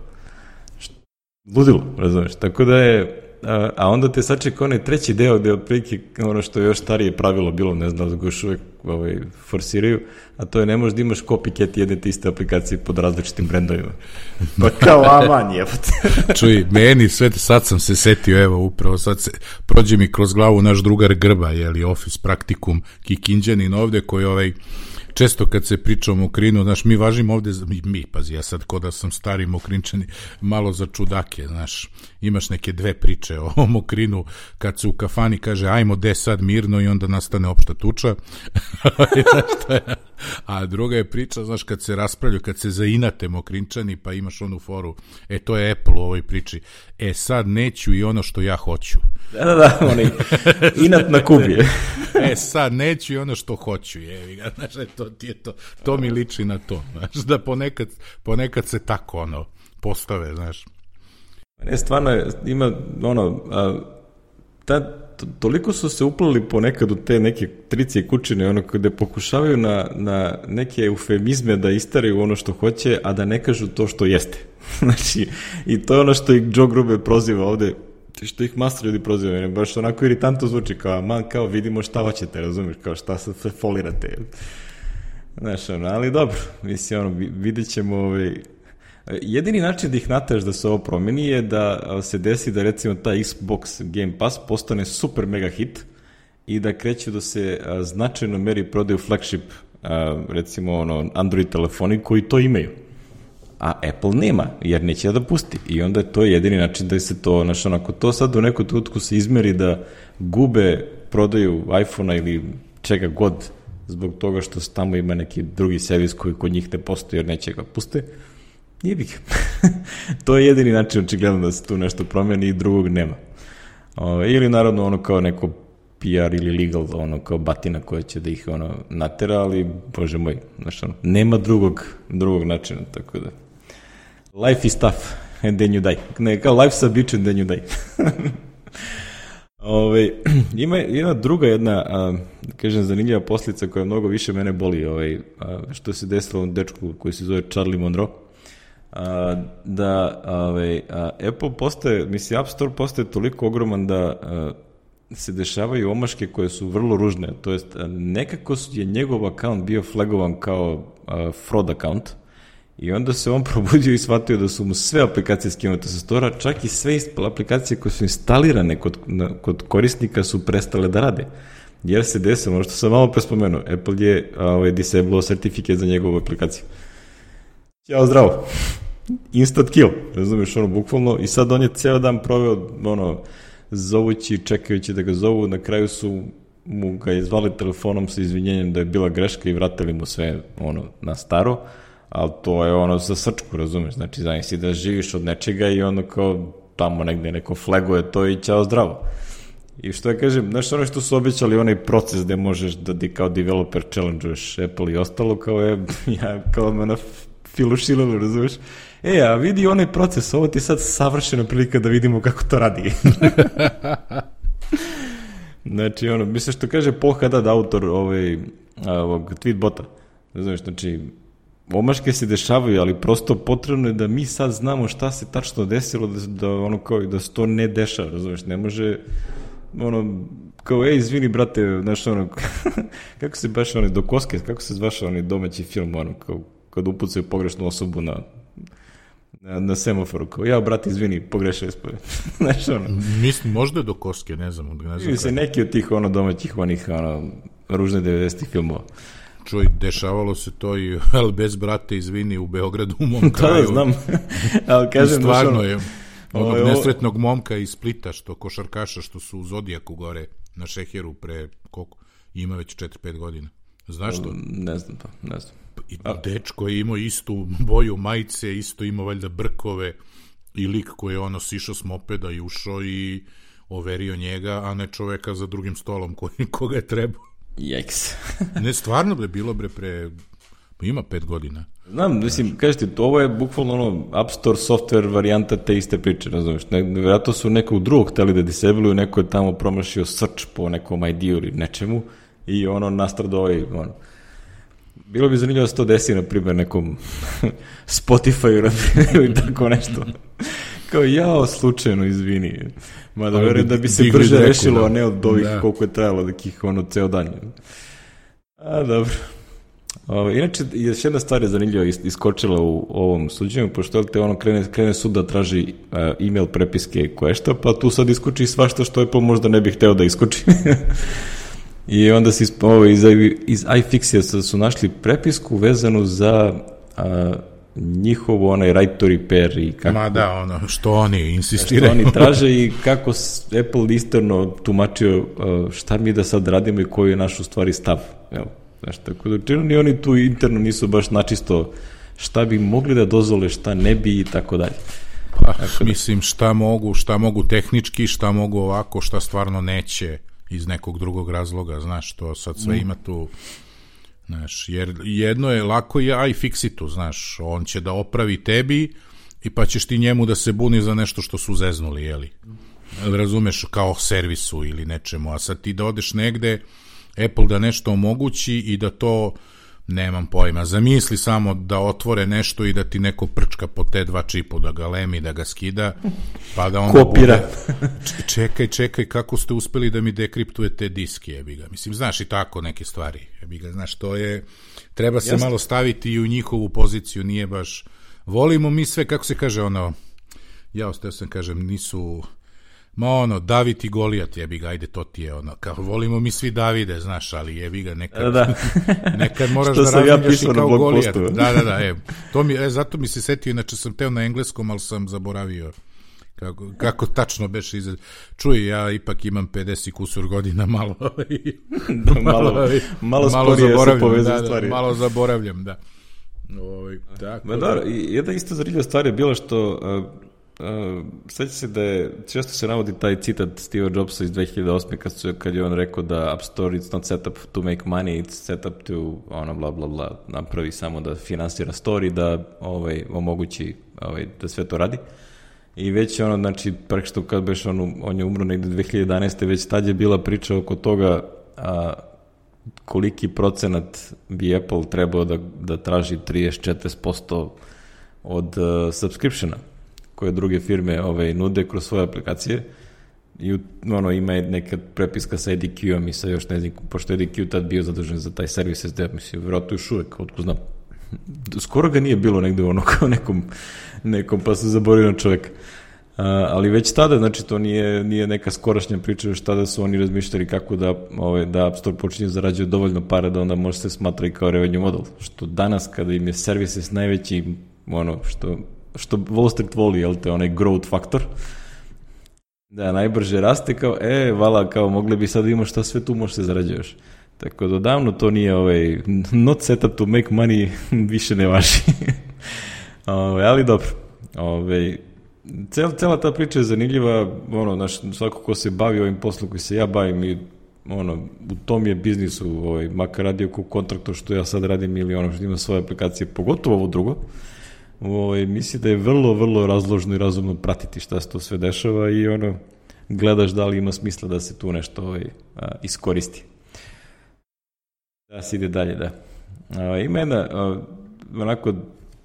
Ludilo, razumeš? Tako da je, a, a onda te sačeka onaj treći deo gde otprilike ono što je još starije pravilo bilo, ne znam da ga još uvek ovaj, forsiraju, a to je ne možeš da imaš copycat jedne te iste aplikacije pod različitim brendovima. Pa kao aman je. Čuj, meni sve, sad sam se setio, evo upravo sad se, prođe mi kroz glavu naš drugar Grba, jeli Office Praktikum Kikinđanin ovde, koji ovaj često kad se priča o Mokrinu, znaš, mi važimo ovde, mi, mi, pazi, ja sad ko da sam stari Mokrinčani, malo za čudake, znaš, imaš neke dve priče o Mokrinu, kad se u kafani kaže, ajmo de sad mirno i onda nastane opšta tuča, a druga je priča, znaš, kad se raspravljaju, kad se zainate Mokrinčani, pa imaš onu foru, e, to je Apple u ovoj priči, e, sad neću i ono što ja hoću. Da, da, da, onaj inat na kubi. E, sad neću i ono što hoću, jevi ga, znaš, to ti je to, to mi liči na to, znaš, da ponekad, ponekad se tako, ono, postave, znaš. Ne, stvarno je, ima, ono, a, ta, to, toliko su se uplali ponekad u te neke trice i kućine, ono, kada pokušavaju na, na neke eufemizme da istaraju ono što hoće, a da ne kažu to što jeste. Znači, i to je ono što ih Joe Gruber proziva ovde, što ih master ljudi prozivaju, baš onako iritantno zvuči, kao, man, kao, vidimo šta hoćete, razumiješ, kao, šta se sve folirate. Znaš, ono, ali dobro, mislim, ono, vidjet ćemo, ovaj, jedini način da ih nataš da se ovo promeni je da se desi da, recimo, ta Xbox Game Pass postane super mega hit i da kreće da se značajno meri prodaju flagship, recimo, ono, Android telefoni koji to imaju. A Apple nema, jer neće da pusti. I onda je to jedini način da se to, znaš, onako, to sad u neku trenutku se izmeri da gube prodaju iPhone-a ili čega god zbog toga što tamo ima neki drugi servis koji kod njih ne postoji jer neće ga puste. Nije bih. To je jedini način očigledno da se tu nešto promeni i drugog nema. O, ili naravno ono kao neko P R ili legal, ono kao batina koja će da ih ono natera, ali bože moj, znaš, ono, nema drugog, drugog načina, tako da. Life is tough, and then you die. Ne, kao life's a bitch and then you die. Ove, ima, ima druga jedna, a, kažem, zanimljiva posljedica koja mnogo više mene boli, ovaj, a, što se desilo u dečku koji se zove Charlie Monroe, a, da ovaj, a, Apple postaje, mislim, App Store postaje toliko ogroman da a, se dešavaju omaške koje su vrlo ružne, to jest nekako je njegov account bio flagovan kao a, fraud account i onda se on probudio i shvatio da su mu sve aplikacije skinute sa stora, čak i sve aplikacije koje su instalirane kod, na, kod korisnika su prestale da rade. Jer se desilo, ono što sam malo prespomenuo, Apple je ovaj, disablo certificate za njegovu aplikaciju. Ćao, zdravo. Instant kill, razumiješ, ono, bukvalno, i sad on je ceo dan proveo, ono, zovući, čekajući da ga zovu, na kraju su mu ga izvali telefonom sa izvinjenjem da je bila greška i vratili mu sve, ono, na staro, ali to je ono za srčku, razumeš, znači zamisli da živiš od nečega i ono kao tamo negde neko flaguje to i ćao zdravo. I što ja kažem, znaš ono što su obećali, onaj proces gde možeš da ti kao developer challenge-uješ Apple i ostalo, kao je, ja kao me na filušililo, razumeš, e, a vidi onaj proces, ovo ti je sad savršena prilika da vidimo kako to radi. Znači, ono, mislim što kaže Paul Haddad, autor ovaj, ovog tweet bota. Znaš, znači, omaške se dešavaju, ali prosto potrebno je da mi sad znamo šta se tačno desilo, da, da ono kao da se to ne dešava, razumiješ, ne može ono, kao, ej, izvini, brate, znaš, ono, kako se baš ono, do koske, kako se zvaša onaj domaći film, ono, kao, kad upucaju pogrešnu osobu na, na, na semaforu, kao, ja, brate, izvini, pogrešao ispoved, znaš, ono. Mislim, možda je do koske, ne znam, ne znam. Mislim, neki od tih, ono, domaćih, onih, ono, ružne devedesetih filmova. Čuj, dešavalo se to i, ali bez brate, izvini, u Beogradu, u mom kraju. Da, znam, ali kažem, stvarno je, onog ovo... nesretnog momka iz Splita, što košarkaša, što su u Zodijaku gore, na Šeheru, pre, koliko, ima već četiri pet godina. Znaš što? Ne znam to, ne znam. I dečko je imao istu boju majice, isto imao valjda brkove, i lik koji je ono sišao s mopeda i ušao i overio njega, a ne čoveka za drugim stolom koji, koga je trebao. Jeks. Ne, stvarno bre, bilo bre pre, ima pet godina. Znam, mislim, kažete, ovo je bukvalno ono App Store software varijanta te iste priče, razumiješ. Ne, vjerojatno su nekog drugog hteli da disabeluju, neko je tamo promašio search po nekom I D-u ili nečemu i ono nastrado ovaj, ono. Bilo bi zanimljivo da se to desi, na primjer, nekom Spotify-u, na primjer, ili tako nešto. Kao, jao, slučajno, izvini. Mada verujem da bi se brže rešilo, da. A ne od ovih da. Koliko je trajalo, da ih ono ceo dan. A, dobro. O, inače, još jedna stvar je zanimljiva iskočila u ovom suđenju, pošto te ono krene, krene sud da traži uh, e-mail prepiske koje šta, pa tu sad iskoči svašta što Apple možda ne bi hteo da iskoči. I onda se ovo, iz, iz iFixija su našli prepisku vezanu za uh, njihovo onaj right to repair i kako... Ma da, ono, što oni insistiraju. Što oni traže i kako Apple isterno tumačio uh, šta mi da sad radimo i koji je naš u stvari stav. Evo, znaš, tako da činu ni oni tu interno nisu baš načisto šta bi mogli da dozvole, šta ne bi i tako dalje. Pa, tako mislim, šta mogu, šta mogu tehnički, šta mogu ovako, šta stvarno neće iz nekog drugog razloga, znaš, to sad sve mm. ima tu... Znaš, jer jedno je, lako je iFixitu, znaš, on će da opravi tebi i pa ćeš ti njemu da se buni za nešto što su zeznuli, jeli? Razumeš, kao servisu ili nečemu, a sad ti da odeš negde, Apple da nešto omogući i da to, nemam pojma, zamisli samo da otvore nešto i da ti neko prčka po te dva čipu, da ga lemi, da ga skida, pa da onda kopira. Bude, čekaj, čekaj, kako ste uspeli da mi dekriptujete diski, jebi ga. Mislim, znaš i tako neke stvari, jebi ga, znaš, to je, treba se Jasne. Malo staviti i u njihovu poziciju, nije baš, volimo mi sve, kako se kaže, ono, ja ostao sam, kažem, nisu... Ma ono, David i Golijat, jebi ga, ajde, to ti je ono, kao volimo mi svi Davide, znaš, ali jebi ga, nekad, da. nekad moraš da razmišljaš i kao Golijat. Da, da, da, e, to mi, e, zato mi se setio, inače sam teo na engleskom, ali sam zaboravio kako, kako tačno beše izraz. Čuj, ja ipak imam pedeset kusur godina, malo, da, malo, malo, malo, malo zaboravljam, da, da, malo zaboravljam, da. Ovaj, tako. Ma da, jedna isto zanimljiva stvar je bila što... Uh, Uh, sveća se da je, često se navodi taj citat Steve Jobsa iz dve hiljade osme kad, su, kad je on rekao da App Store it's not set up to make money, it's set up to ono bla bla bla, napravi samo da finansira store i da ovaj, omogući ovaj, da sve to radi. I već ono, znači, prek što kad beš on, on je umro negde dve hiljade jedanaeste, već tad je bila priča oko toga a, koliki procenat bi Apple trebao da, da traži trideset do četrdeset posto od uh, subscriptiona koje druge firme ovaj, nude kroz svoje aplikacije i ono, ima neka prepiska sa A D Q-om i sa još ne znam, pošto A D Q tad bio zadužen za taj servis S D, mislim, vjerojatno još uvek, otko znam. Skoro ga nije bilo negde ono kao nekom, nekom pa se zaborio na čoveka. Uh, ali već tada, znači to nije, nije neka skorašnja priča, već tada su oni razmišljali kako da, ovaj, da App Store počinje zarađuje dovoljno para da onda može se smatra i kao revenue model. Što danas kada im je servises najveći, ono, što što Wall Street voli, jel te, onaj growth faktor, da najbrže raste, kao, e, vala, kao, mogli bi sad imati šta sve tu može se zarađuješ. Tako da davno to nije, ovaj, not set up to make money, više ne važi. Ove, ali dobro, ove, cel, cela ta priča je zanimljiva, ono, naš, svako ko se bavi ovim poslom koji se ja bavim i ono, u tom je biznisu, ovaj, makar radio kao kontraktor što ja sad radim ili ono što ima svoje aplikacije, pogotovo ovo drugo, ovaj, misli da je vrlo, vrlo razložno i razumno pratiti šta se to sve dešava i ono, gledaš da li ima smisla da se tu nešto ovaj, a, iskoristi. Da se ide dalje, da. A, ima jedna, a, onako,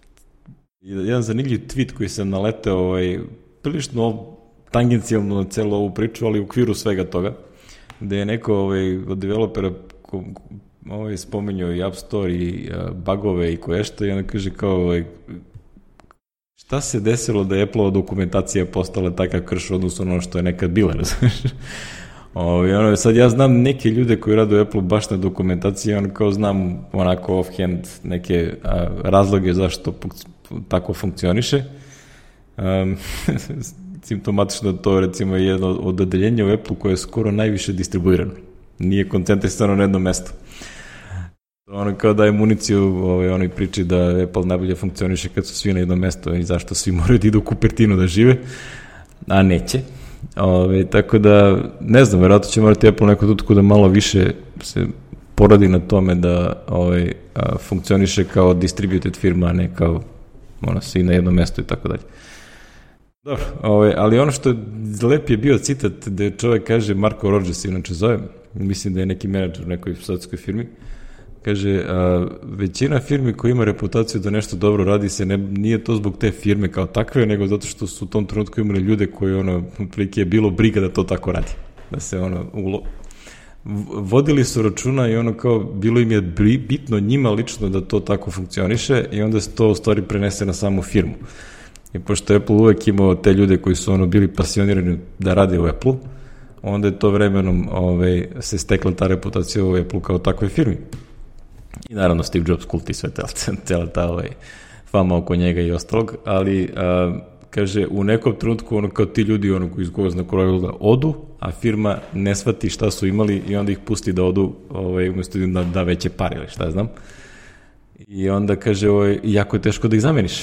jedan zanimljiv tweet koji sam naleteo, ovaj, prilično tangencijalno na celu ovu priču, ali u okviru svega toga, gde je neko ovaj, od developera ovaj, spomenuo i App Store i uh, bugove i koje što, i onda kaže kao, ovaj, šta se desilo da je Apple-ova dokumentacija postala takav krš odnosno ono što je nekad bila, razumiješ? Ovaj, ono, sad ja znam neke ljude koji rade u Apple baš na dokumentaciji, on kao znam onako offhand neke a, razloge zašto tako funkcioniše. Um, simptomatično to recimo je jedno od odeljenja u Apple koje je skoro najviše distribuirano. Nije koncentrisano na jedno mesto. Ono kao daje municiju ovaj, onoj priči da Apple najbolje funkcioniše kad su svi na jedno mesto i zašto svi moraju da idu u Cupertinu da žive, a neće. Ove, tako da, ne znam, vjerojatno će morati Apple neko tutku da malo više se poradi na tome da ove, a, funkcioniše kao distributed firma, a ne kao ono, svi na jedno mesto i tako dalje. Dobro, ove, ali ono što je lep je bio citat gde čovjek kaže, Marko Rodgers inače zove, mislim da je neki menadžer u nekoj softskoj firmi, kaže, a, većina firmi koja ima reputaciju da nešto dobro radi se, ne, nije to zbog te firme kao takve, nego zato što su u tom trenutku imali ljude koji, ono, prilike je bilo briga da to tako radi. Da se, ono, ulo... vodili su računa i ono kao, bilo im je bitno njima lično da to tako funkcioniše i onda se to u stvari prenese na samu firmu. I pošto Apple uvek imao te ljude koji su, ono, bili pasionirani da rade u Apple, onda je to vremenom ovaj, se stekla ta reputacija u Apple kao takvoj firmi. I naravno Steve Jobs kult i sve cijela ta ovaj, fama oko njega i ostalog, ali a, kaže, u nekom trenutku ono kao ti ljudi ono koji izgovor zna korojila odu, a firma ne shvati šta su imali i onda ih pusti da odu ovaj, umjesto da da veće pare ili šta znam. I onda kaže, ovaj, jako je teško da ih zameniš.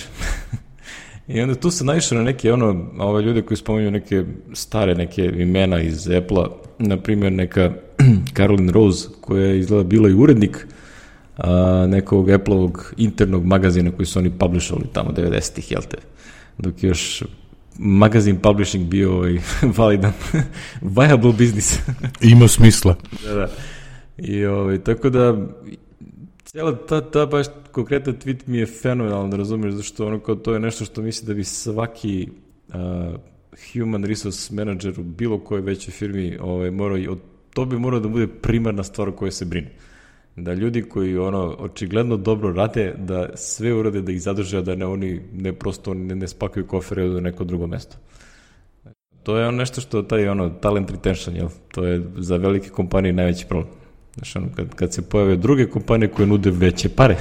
I onda tu se naišao na neke ono, ove ljude koji spominju neke stare neke imena iz Apple-a, na primjer neka Caroline Rose, koja je izgleda bila i urednik a, nekog Apple-ovog internog magazina koji su oni publishovali tamo devedesetih, jel te? Dok je još magazin publishing bio ovaj, validan, viable business. Ima smisla. Da, da. I ovaj, tako da cijela ta, ta baš konkretan tweet mi je fenomenalan, da razumiješ, zašto ono kao to je nešto što misli da bi svaki uh, human resource manager u bilo kojoj većoj firmi ovaj, morao, to bi morao da bude primarna stvar o kojoj se brine. Da ljudi koji ono očigledno dobro rade, da sve urade da ih zadrže, da ne oni ne prosto ne, ne spakuju kofere do neko drugo mesto. To je ono nešto što taj ono talent retention, jel? To je za velike kompanije najveći problem. Znaš, ono, kad, kad se pojave druge kompanije koje nude veće pare,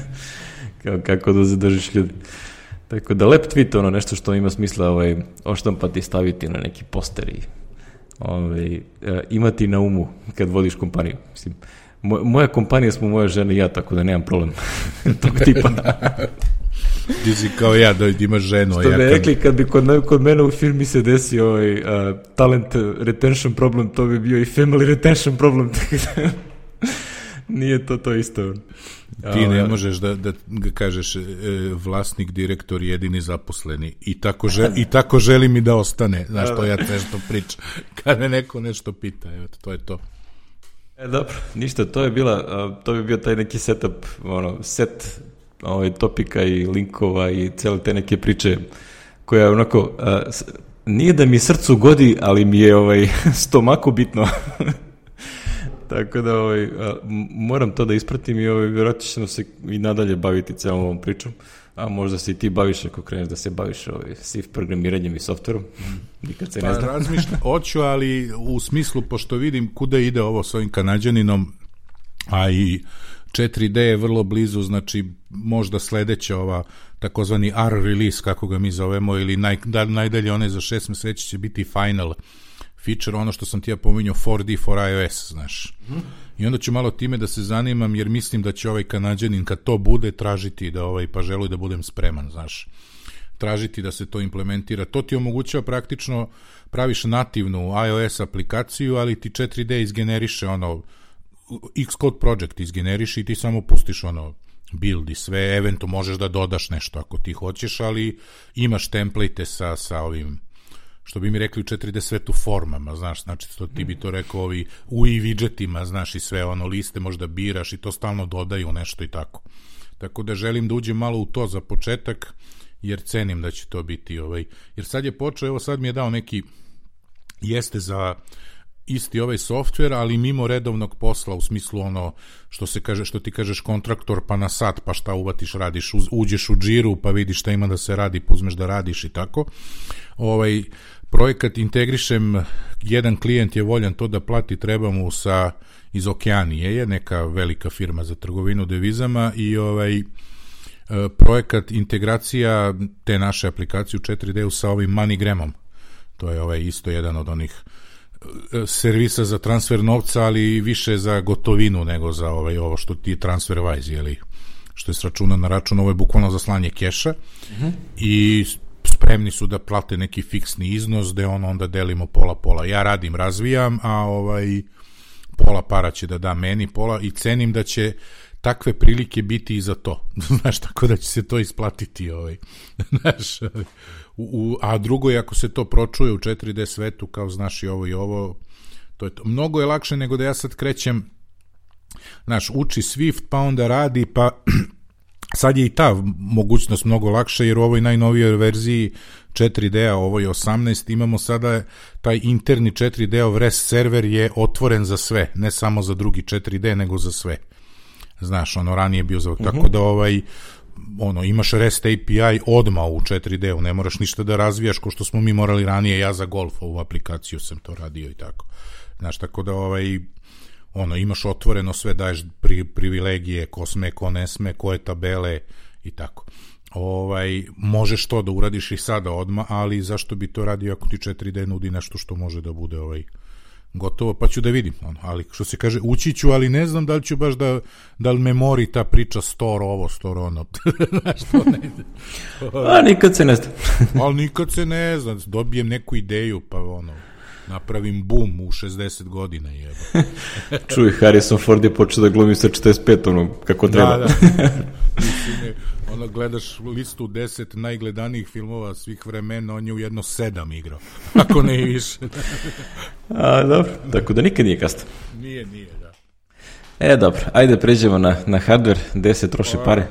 kako da zadržiš ljudi. Tako da lep tweet, ono nešto što ima smisla ovaj, oštampati i staviti na neki poster i ovaj, imati na umu kad vodiš kompaniju. Mislim, moja kompanija smo moja žena i ja, tako da nemam problem tog tipa. Ti si kao ja, da imaš ženu. Što bi ja rekli, kad bi kod, kod mene u firmi se desi ovaj, uh, talent retention problem, to bi bio i family retention problem. Nije to to isto. Ti ne možeš da, da kažeš e, vlasnik, direktor, jedini zaposleni i tako, žel, i tako želim i da ostane. Znaš, to ja nešto pričam. Kad me neko nešto pita, evo, to je to. E, dobro, ništa, to je bila, to bi bio taj neki setup, ono, set ovaj, topika i linkova i cijele te neke priče koja je onako, a, nije da mi srcu godi, ali mi je ovaj, stomaku bitno. Tako da ovaj, a, moram to da ispratim i ovaj, vjerojatno ćemo se i nadalje baviti cijelom ovom pričom, a možda se i ti baviš ako kreneš da se baviš ovaj, S I F programiranjem i softverom. Nikad se pa, ne zna. Razmišljam, hoću, ali u smislu, pošto vidim kuda ide ovo s ovim Kanađaninom, a i četiri D je vrlo blizu, znači možda sledeća ova takozvani R release, kako ga mi zovemo, ili naj, da, najdalje one za šest meseci će biti final feature, ono što sam ti ja pominjao four D for iOS, znaš. Mm. I onda ću malo time da se zanimam, jer mislim da će ovaj Kanađanin kad to bude tražiti da ovaj, pa želuj da budem spreman, znaš. Tražiti da se to implementira. To ti omogućava praktično, praviš nativnu iOS aplikaciju, ali ti četiri D izgeneriše ono, Xcode project izgeneriše i ti samo pustiš ono build i sve, eventualno možeš da dodaš nešto ako ti hoćeš, ali imaš template sa, sa ovim što bi mi rekli u četiri D svetu formama, znaš, znači to, ti bi to rekao ovi U I widgetima, znaš, i sve ono liste možda biraš i to stalno dodaju nešto i tako. Tako da želim da uđem malo u to za početak, jer cenim da će to biti ovaj, jer sad je počeo, evo sad mi je dao neki, jeste za isti ovaj softver, ali mimo redovnog posla, u smislu ono što se kaže, što ti kažeš kontraktor pa na sat, pa šta uvatiš, radiš, uđeš u džiru, pa vidiš šta ima da se radi, pa uzmeš da radiš i tako. Ovaj projekat integrišem, jedan klijent je voljan to da plati, treba mu sa iz Okeanije, je neka velika firma za trgovinu devizama i ovaj projekat integracija te naše aplikacije u četiri D-u sa ovim MoneyGramom. To je ovaj isto jedan od onih servisa za transfer novca, ali više za gotovinu nego za ovaj, ovo što ti je TransferWise, jeli, što je s računa na račun, ovo je bukvalno za slanje keša uh-huh. i spremni su da plate neki fiksni iznos, gde on onda delimo pola-pola. Ja radim, razvijam, a ovaj pola para će da da meni, pola, i cenim da će takve prilike biti i za to. Znaš, tako da će se to isplatiti. Ovaj. Znaš, u, u, a drugo je ako se to pročuje u četiri D svetu, kao znaš i ovo i ovo, to je to. Mnogo je lakše nego da ja sad krećem, znaš, uči Swift, pa onda radi, pa sad je i ta mogućnost mnogo lakša, jer u ovoj najnovijoj verziji četiri D-a, ovoj osamnaest, imamo sada taj interni četiri D-ov REST server je otvoren za sve, ne samo za drugi četiri D, nego za sve. Znaš, ono, ranije je bio za... Uh-huh. Tako da, ovaj, ono, imaš REST A P I odmah u četiri D-u, ne moraš ništa da razvijaš, ko što smo mi morali ranije, ja za golf, ovu aplikaciju sam to radio i tako. Znaš, tako da, ovaj, ono, imaš otvoreno sve, daješ pri, privilegije, ko sme, ko ne sme, koje tabele i tako. Ovaj, možeš to da uradiš i sada odmah, ali zašto bi to radio ako ti četiri D nudi nešto što može da bude ovaj gotovo, pa ću da vidim, ono, ali što se kaže, ući ću, ali ne znam da li ću baš da, da li me mori ta priča store ovo, store ono, znaš što ne a nikad se ne zna ali nikad se ne zna, dobijem neku ideju, pa ono, napravim boom u šezdeset godina, jeba. Čuj, Harrison Ford je počeo da glumi sa četrdeset pet, ono, kako treba. Da, da. Mislim, ono, gledaš listu deset najgledanijih filmova svih vremena, on je u jedno sedam igrao, ako ne i više. A, dobro, tako da nikad nije kasno. Nije, nije, da. E, dobro, ajde pređemo na, na hardware, gde se troše pare.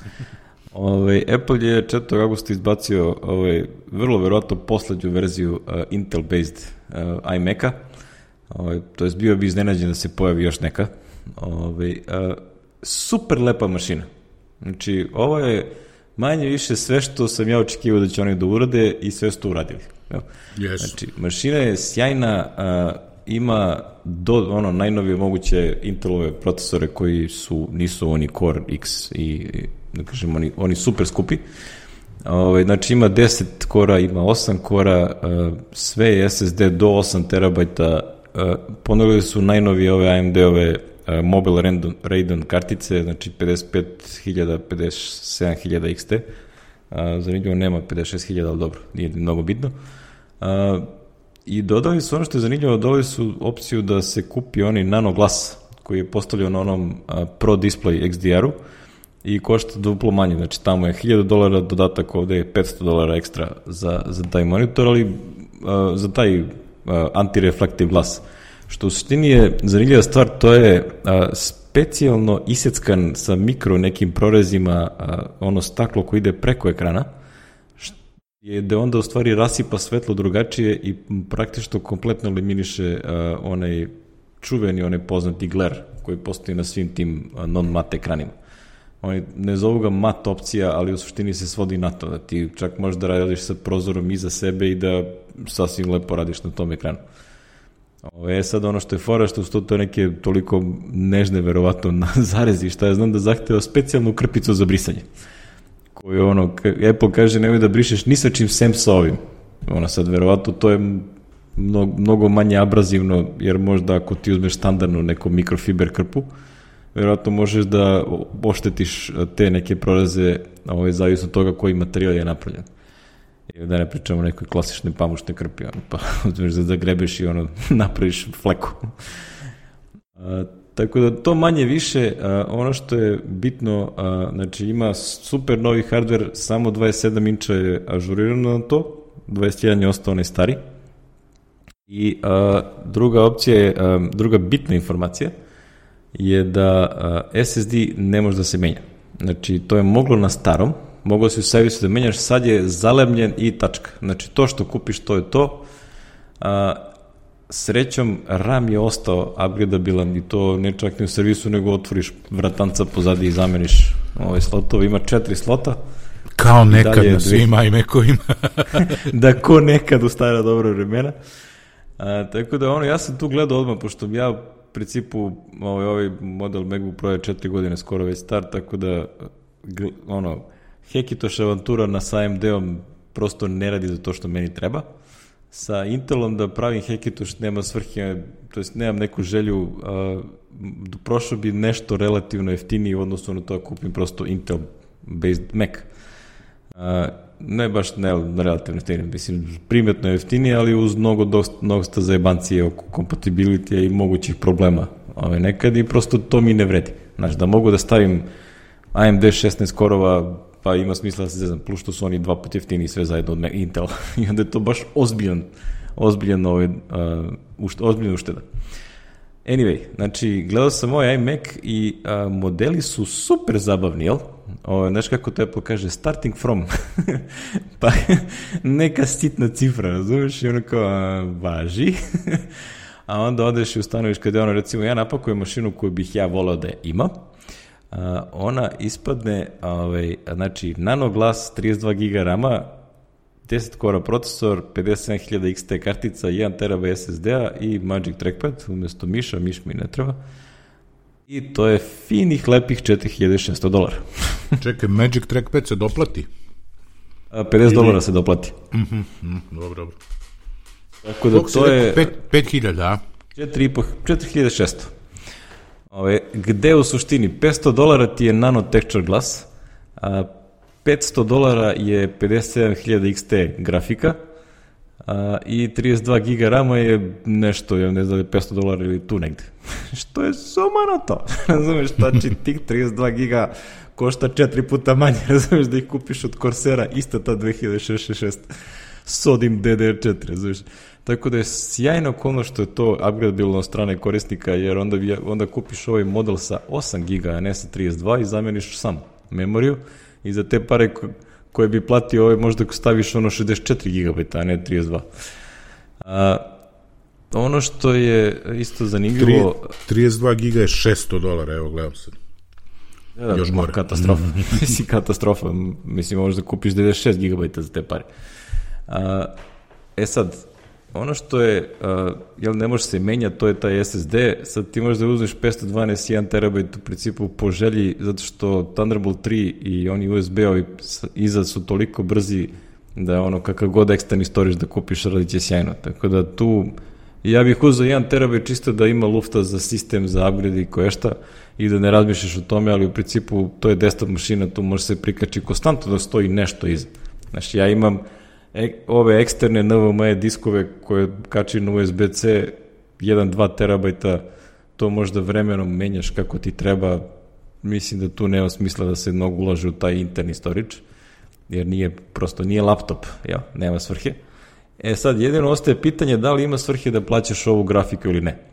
Ove, Apple je četvrtog avgusta izbacio ove, vrlo verovatno poslednju verziju uh, Intel-based uh, iMac-a. Ove, to je bio bi iznenađen da se pojavi još neka. Ove, uh, super lepa mašina. Znači, ovo je manje više sve što sam ja očekivao da će oni da urade i sve što uradili. Yes. Znači, mašina je sjajna, uh, ima do, ono, najnovije moguće Intelove procesore koji su, nisu oni Core X i, da kažem, oni, oni super skupi. Ove, znači, ima deset kora, ima osam kora, uh, sve je S S D do osam terabajta, uh, ponovili su najnovije ove A M D-ove Uh, Mobile Radeon, Radeon kartice, znači pedeset pet hiljada, pedeset sedam hiljada X T, uh, zanimljivo nema pedeset šest hiljada, ali dobro, nije mnogo bitno. Uh, I dodali su ono što je zanimljivo, dodali su opciju da se kupi onaj nano glas koji je postavljen na onom uh, Pro Display X D R-u i košta duplo manje, znači tamo je hiljadu dolara dodatak, ovde je petsto dolara ekstra za, za taj monitor, ali uh, za taj uh, antireflektiv glas. Što u suštini je zanimljiva stvar, to je a, specijalno iseckan sa mikro nekim prorezima a, ono staklo koje ide preko ekrana, je da onda u stvari rasipa svetlo drugačije i praktično kompletno eliminiše a, onaj čuveni, onaj poznati glare koji postoji na svim tim non-mat ekranima. Oni ne zovu ga mat opcija, ali u suštini se svodi na to, da ti čak možeš da radiš sa prozorom iza sebe i da sasvim lepo radiš na tom ekranu. Ovo je sad ono što je fora, što su to neke toliko nežne, verovatno, na zarezi, šta ja znam da zahteva specijalnu krpicu za brisanje. Koju ono, Apple kaže, nemoj da brišeš ni sa čim sem sa ovim. Ono sad, verovatno, to je mnogo, mnogo manje abrazivno, jer možda ako ti uzmeš standardnu neku mikrofiber krpu, verovatno možeš da oštetiš te neke proreze, ovaj, zavisno od toga koji materijal je napravljen. I da ne pričamo o nekoj klasičnoj pamučnoj krpi, ono, pa uzmeš da zagrebeš i ono, napraviš fleku. A, tako da to manje više, a, ono što je bitno, a, znači ima super novi hardware, samo dvadeset sedam inča je ažurirano na to, dvadeset jedan je ostao onaj stari. I uh, druga opcija je, uh, druga bitna informacija je da uh, S S D ne može da se menja. Znači, to je moglo na starom, moglo se u servisu da menjaš, sad je zalemljen i tačka. Znači, to što kupiš, to je to. Uh, srećom, RAM je ostao upgradabilan i to ne čak ni u servisu, nego otvoriš vratanca pozadi i zameniš ovaj slotove. Ima četiri slota. Kao nekad na svim iMac-ovima. Da, ko nekad u stara dobra vremena. A, tako da, ono, ja sam tu gledao odmah, pošto ja u principu ovaj, ovaj model MacBook Pro je četiri godine skoro već star, tako da ono, Hekitoš avantura na sa A M D-om prosto ne radi za to što meni treba. Sa Intelom da pravim Hekitoš nema svrhe, to jest nemam neku želju, a, prošao bi nešto relativno jeftiniji u odnosu na to da kupim prosto Intel-based Mac. A, ne baš ne, relativno jeftinije, mislim, primjetno je jeftinije, ali uz mnogo dosta, dosta zajebancije oko kompatibilitija i mogućih problema ove, nekad i prosto to mi ne vredi. Znači, da mogu da stavim A M D šesnaest korova, pa ima smisla da se zezam, plus što su oni dva put jeftiniji sve zajedno od Intela i onda je to baš ozbiljan, ozbiljan, ovaj, uh, ušte, ozbiljan ušteda. Anyway, znači, gledao sam moj iMac i uh, modeli su super zabavni, jel? O, znaš kako to Apple kaže, starting from, pa neka sitna cifra, razumiješ, i ono kao, a, važi, a onda odeš i ustanoviš kada je ono, recimo, ja napakujem mašinu koju bih ja volao da je ima, a, ona ispadne, ovaj, znači, nanoglas, trideset dva giga rama, deset kora procesor, pedeset sedam hiljada X T kartica, jedan terabajt S S D-a i Magic Trackpad, umjesto miša, miš mi ne treba. I to je finih, lepih četiri hiljade šesto dolara. Čekaj, Magic Trackpad se doplati? pedeset dolara se doplati. Mhm, mm, dobro, dobro. Tako da to je... pet hiljada, a? četiri hiljade šesto. Ove, gde u suštini? petsto dolara ti je Nano Texture Glass, a petsto dolara je pedeset sedam hiljada X T grafika, a, i trideset dva giga rama je nešto, ja ne znam da je petsto dolara ili tu negde. Što je sumano to. Razumeš, znači tih trideset dva giga košta četiri puta manje, razumeš, da ih kupiš od Corsera, ista ta dve hiljade šesnaest šest s odim D D R četiri, razumeš. Tako da je sjajno okolno što je to upgrade bilo od strane korisnika, jer onda, onda kupiš ovaj model sa osam giga, a ne sa trideset dva i zameniš sam memoriju i za te pare koje bi platio ovaj, možda staviš ono šezdeset četiri gigabajta, a ne trideset dva. A, ono što je isto zanimljivo... trideset dva giga je šesto dolara, evo gledam sad. Da, da, još gore. Katastrofa. Mislim, katastrofa. Mislim, možda kupiš devedeset šest gigabajta za te pare. A, e sad, ono što je, a, jel ne može se menjati, to je taj S S D, sad ti možeš da uzmeš petsto dvanaest jedan terabajt u principu po želji, zato što Thunderbolt tri i oni U S B-ovi iza su toliko brzi da ono kakav god eksterni storage da kupiš radit će sjajno, tako da tu ja bih uzeo jedan terabajt čisto da ima lufta za sistem, za upgrade i koješta i da ne razmišljaš o tome, ali u principu to je desktop mašina, tu može se prikači konstantno da stoji nešto iza. Znači ja imam E, ove eksterne N V M E diskove koje kači na U S B C jedan do dva terabajta, to možda vremenom menjaš kako ti treba, mislim da tu nema smisla da se mnogo ulaže u taj interni storage, jer nije, prosto nije laptop, ja, nema svrhe. E sad, jedino ostaje pitanje da li ima svrhe da plaćaš ovu grafiku ili ne.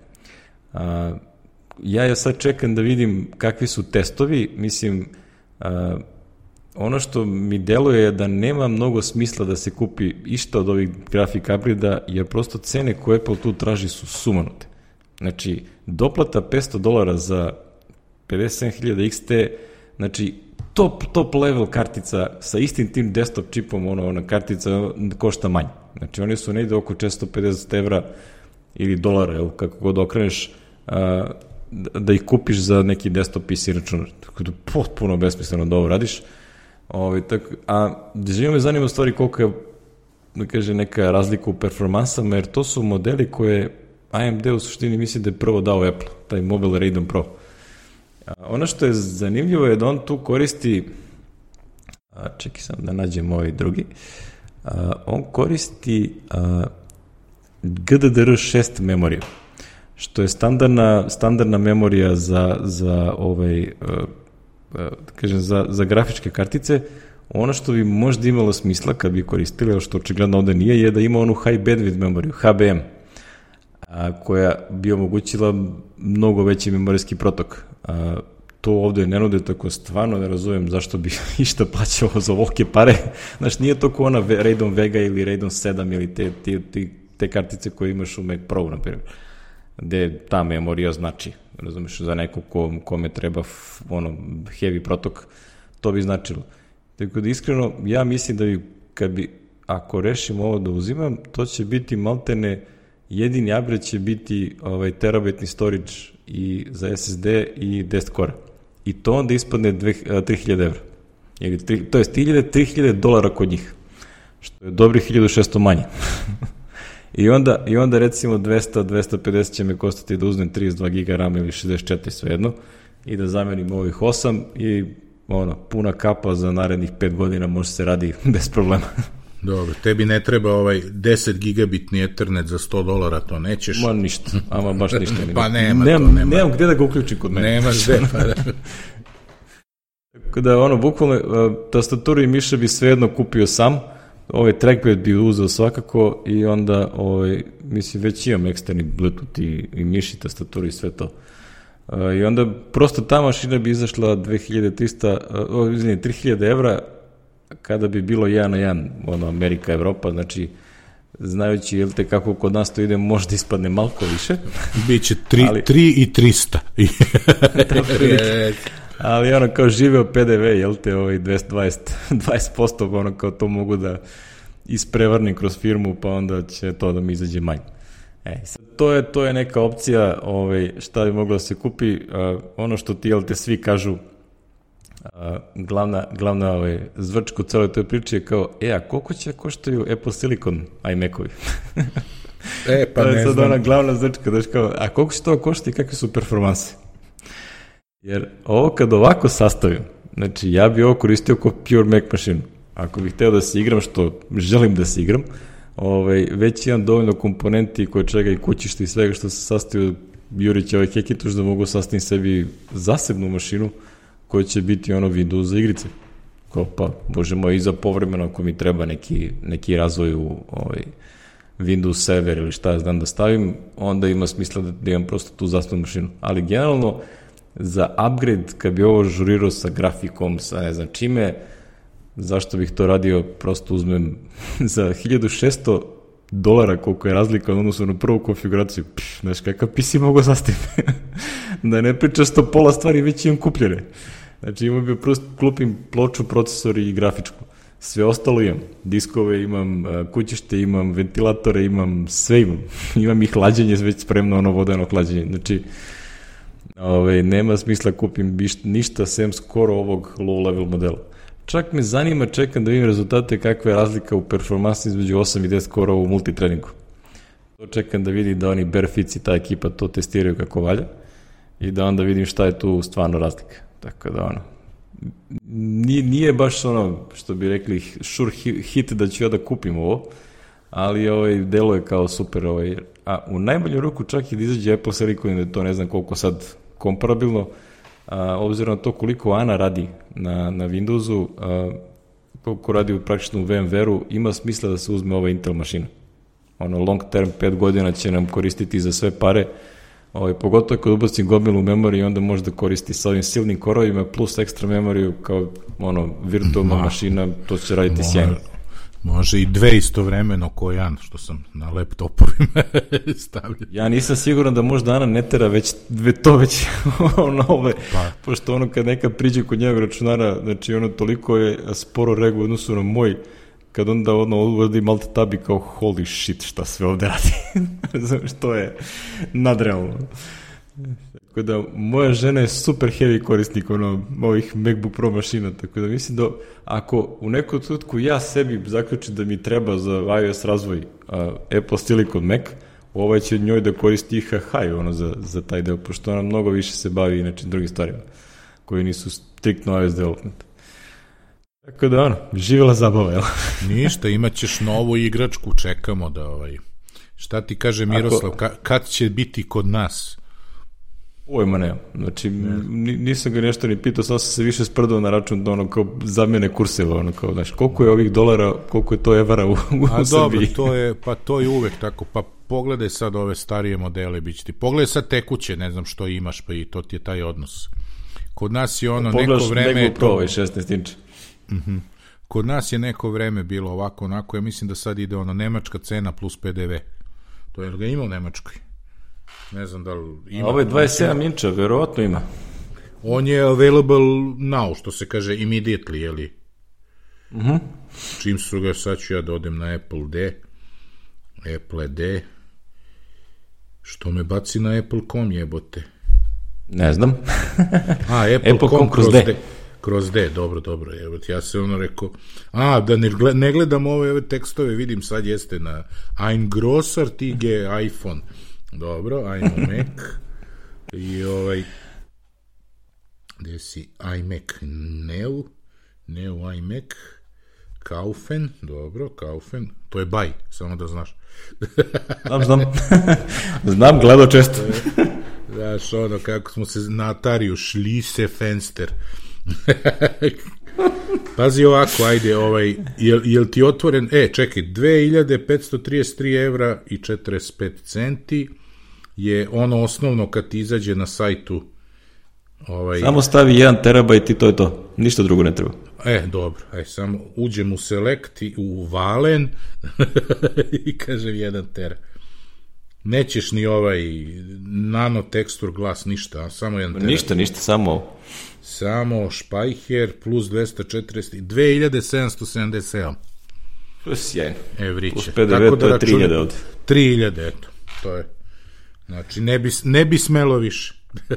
A, ja ja sad čekam da vidim kakvi su testovi, mislim, a, ono što mi deluje je da nema mnogo smisla da se kupi išta od ovih grafik upgrade-a, jer prosto cene koje Apple tu traži su sumanute. Znači, doplata petsto dolara za pedeset sedam hiljada X T, znači, top, top level kartica sa istim tim desktop čipom, ono, ona kartica košta manje. Znači, one su negde oko četiristo pedeset evra ili dolara, evo, kako god okreneš, a, da ih kupiš za neki desktop P C računar. Tako da potpuno besmisleno da ovo radiš. Ovi, tako, a živimo me zanima stvari koliko je, da kaže, neka razlika u performansama, jer to su modeli koje A M D u suštini misli da je prvo dao Apple, taj Mobile Radeon Pro. A, ono što je zanimljivo je da on tu koristi, a, čekaj sam da nađem ovaj drugi, a, on koristi a, G D D R šest memoriju, što je standardna, standardna memorija za, za ovaj... A, kažem, za, za grafičke kartice. Ono što bi možda imalo smisla kad bi koristili, ali što očigledno ovde nije, je da ima onu high bandwidth memoriju, H B M, a, koja bi omogućila mnogo veći memorijski protok. A, to ovde ne nude, tako stvarno ne razumijem zašto bi išta plaćalo za ovolike pare. Znaš, nije to ko ona Radeon Vega ili Radeon sedam ili te, te, te, te kartice koje imaš u Mac Pro, na primjer, gde ta memorija znači, razumiješ, za nekog ko, kome treba ono, heavy protok, to bi značilo. Tako da iskreno, ja mislim da bi, kad bi, ako rešim ovo da uzimam, to će biti maltene, jedini upgrade će biti ovaj, terabitni storage i za S S D i deset kora. I to onda ispadne tri hiljade evra. Ili tri, to je tri hiljade dolara kod njih, što je dobri hiljadu šesto manje. I onda, I onda recimo dvesta do dvesta pedeset će me kostati da uzmem trideset dva giga RAM ili šezdeset četiri svejedno i da zamenim ovih osam i ono, puna kapa za narednih pet godina može se radi bez problema. Dobro, tebi ne treba ovaj deset gigabitni Ethernet za sto dolara, to nećeš? Ma ništa, ama baš ništa. Pa nema nemam, to, nema. Nemam gde da ga uključim kod mene. Nemaš gde, pa da. Tako da, ono, bukvalno, tastaturu i miša bi svejedno kupio sam, ovaj trackpad bi uzeo svakako i onda, ovaj, mislim, već imam eksterni Bluetooth i, i miši, tastaturu i sve to. Uh, I onda prosto ta mašina bi izašla dve hiljade trista, uh, izvini, tri hiljade evra kada bi bilo jedan na jedan, ono, Amerika, Evropa, znači, znajući, jel te, kako kod nas to ide, možda ispadne malko više. Biće tri i trista. Ali ono, kao živeo P D V, jel te, ovaj dvesta dvadeset, dvadeset posto, ono, kao to mogu da isprevarnim kroz firmu, pa onda će to da mi izađe manje. E, sad, to je, to je neka opcija, ovaj, šta bi moglo da se kupi, uh, ono što ti, jel te, svi kažu, uh, glavna, glavna ovaj, zvrčka u celoj toj priči je kao, e, a koliko će koštaju Apple Silicon iMac-ovi? E, pa ne znam. To je sad ona glavna zvrčka, daš kao, a koliko će to koštati i kakve su performanse? Jer ovo kad ovako sastavim, znači ja bi ovo koristio kao pure Mac mašinu. Ako bih hteo da se igram, što želim da se igram, ovaj, već imam dovoljno komponenti koje čega i kućište i svega što se sastavio Jurić ovaj Hekituš da mogu sastaviti sebi zasebnu mašinu koja će biti ono Windows za igrice. Kao pa, možemo i za povremeno ako mi treba neki, neki razvoj u ovaj, Windows server ili šta ja znam da stavim, onda ima smisla da, da imam prosto tu zasebnu mašinu. Ali generalno, za upgrade, kad bi ovo žurirao sa grafikom, sa ne znam čime, zašto bih to radio, prosto uzmem za hiljadu šesto dolara koliko je razlika odnosno na prvu konfiguraciju. Pš, znaš kakav P C mogu sastaviti? Da ne priča sto pola stvari već imam kupljene. Znači imam bi prosto klupim ploču, procesor i grafičku. Sve ostalo imam. Diskove imam, kućište imam, ventilatore imam, sve imam. Imam i hlađenje već spremno, ono vodeno hlađenje. Znači, Ove, nema smisla kupim ništa sem skoro ovog low level modela. Čak me zanima, čekam da vidim rezultate kakva je razlika u performansi između osam i deset kora u multitreningu. To čekam da vidim da oni Barefits i ta ekipa to testiraju kako valja i da onda vidim šta je tu stvarno razlika. Tako da ono, nije, nije baš ono što bi rekli sure hit da ću ja da kupim ovo, ali ovaj, delo je kao super. Ovaj, a u najbolju ruku čak i da izađe Apple Silicon, da je to ne znam koliko sad komparabilno, a, obzirom na to koliko Ana radi na, na Windowsu, a, koliko radi u praktično u VMware-u, ima smisla da se uzme ova Intel mašina. Ono, long term, pet godina će nam koristiti za sve pare, ovaj, pogotovo kad ubacim gomilu memoriju, onda može da koristi sa ovim silnim korovima plus ekstra memoriju kao ono, virtualna Ma, mašina, to će raditi sjajno. Može i dve istovremeno ko Jan, što sam na laptopovima stavio. Ja nisam siguran da možda Ana ne tera već dve to već ono ove, pa. Pošto ono kad neka priđe kod njegov računara, znači ono toliko je sporo reaguje odnosu na moj, kad onda ono uvodi Alt Tab i kao holy shit šta sve ovde radi. Što je nadrealno. Tako da, moja žena je super heavy korisnik ono, ovih MacBook Pro mašina, tako da mislim da ako u nekom trenutku ja sebi zaključim da mi treba za iOS razvoj uh, Apple Silicon Mac, ovaj će njoj da koristi I H H ono, za, za taj deo, pošto ona mnogo više se bavi inače drugim stvarima, koji nisu striktno iOS development. Tako da, ono, živjela zabava, jel? Ništa, imat ćeš novu igračku, čekamo da, ovaj, šta ti kaže Miroslav, ako... kad će biti kod nas? Ojma nema. Znači, ne. nisam ga nešto ni pitao, sam se više sprdao na račun da ono kao zamjene kurseva, ono kao, znaš, koliko je ovih dolara, koliko je to evara u, u A Srbiji. dobro, to je, pa to je uvek tako, pa pogledaj sad ove starije modele, bit će ti, pogledaj sad tekuće, ne znam što imaš, pa i to ti je taj odnos. Kod nas je ono, neko vreme... Pogledaš Pro ovaj šesnaest inča. Uh-huh. Kod nas je neko vreme bilo ovako, onako, ja mislim da sad ide ono, nemačka cena plus P D V. To je ga ima u Nemačkoj. Ne znam da li ima. A ovo je dvadeset sedam inča, verovatno ima. On je available now, što se kaže immediately, jeli? Mhm. Uh-huh. Čim su ga, sad ću ja da odem na Apple D. Apple D. Što me baci na Apple dot com, jebote? Ne znam. A, Apple dot com kroz D. D. Kroz D, dobro, dobro. Jebote, ja se ono rekao, a, da ne, gled, ne gledam ove, ove tekstove, vidim sad jeste na Ein grosser tige iPhone. Dobro, ajmo Mac. I ovaj, gde si iMac Neo, Neo iMac, Kaufen, dobro, Kaufen, to je buy, samo da znaš. Znam, znam. Znam, gledao često. Znaš, ono, kako smo se na Atariju, Schließe Fenster. Pazi ovako, ajde, ovaj, jel, jel ti otvoren, e, čekaj, dve hiljade petsto trideset tri evra i četrdeset pet centi je ono osnovno kad ti izađe na sajtu. Ovaj, samo stavi jedan terabajt i to je to, ništa drugo ne treba. E, dobro, aj, samo uđem u select i u valen i kažem jedan tera. Nećeš ni ovaj nano tekstur glas, ništa, a samo jedan tera. Ništa, ništa, samo ovo. Samo špajher plus dvesta četrdeset, dve hiljade sedamsto sedamdeset sedam. To je sjajno. Evriće. Plus P D V, to je tri hiljade ovde. tri hiljade, eto, to je. Znači, ne bi, ne bi smelo više.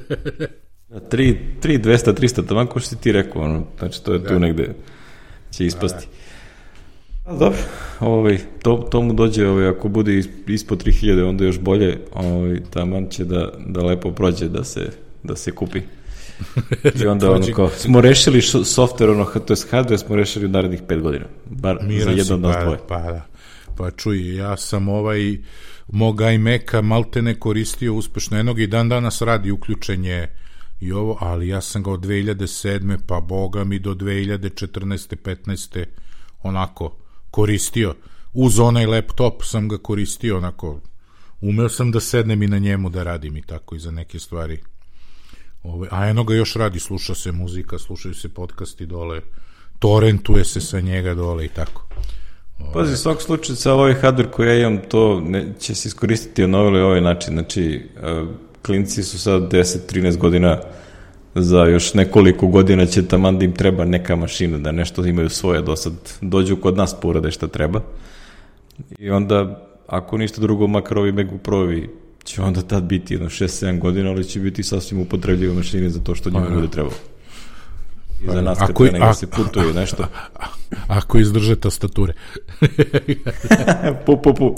tri, dvesta, trista, taman ko što si ti rekao, ono, znači to je da. Tu negde će ispasti. A, dobro, ovaj, to, to mu dođe, ovaj, ako bude ispod tri hiljade, onda još bolje, ovaj, taman će da, da lepo prođe, da se, da se kupi. I onda ono kao, smo rešili software, ono, to je hardware, smo rešili u narednih pet godina. Bar Miran za jedan od nas dvoje. Pa, da. Pa čuj, ja sam ovaj mog iMac-a maltene koristio uspešno, jednog i dan danas radi uključenje i ovo, ali ja sam ga od dve hiljade sedme pa boga mi do dve hiljade četrnaeste petnaeste onako koristio. Uz onaj laptop sam ga koristio, onako umeo sam da sednem i na njemu da radim i tako i za neke stvari. Ove, a eno ga još radi, sluša se muzika, slušaju se podcasti dole, torrentuje se sa njega dole i tako. Ove. Pazi, svak slučaj sa ovaj hardware koji ja imam, to ne, će se iskoristiti na ovaj, ovaj način. Znači, uh, klinci su sad deset trinaest godina, za još nekoliko godina će taman da im treba neka mašina, da nešto imaju svoje, do sad dođu kod nas porade šta treba. I onda, ako ništa drugo, makar ovi MacBook Pro-ovi će onda tad biti jedno šest sedam godina, ali će biti sasvim upotrebljive mašine za to što njima bude trebalo. I za nas kad treba negdje se putuje nešto. Ako izdrže tastature. pu, pu, pu.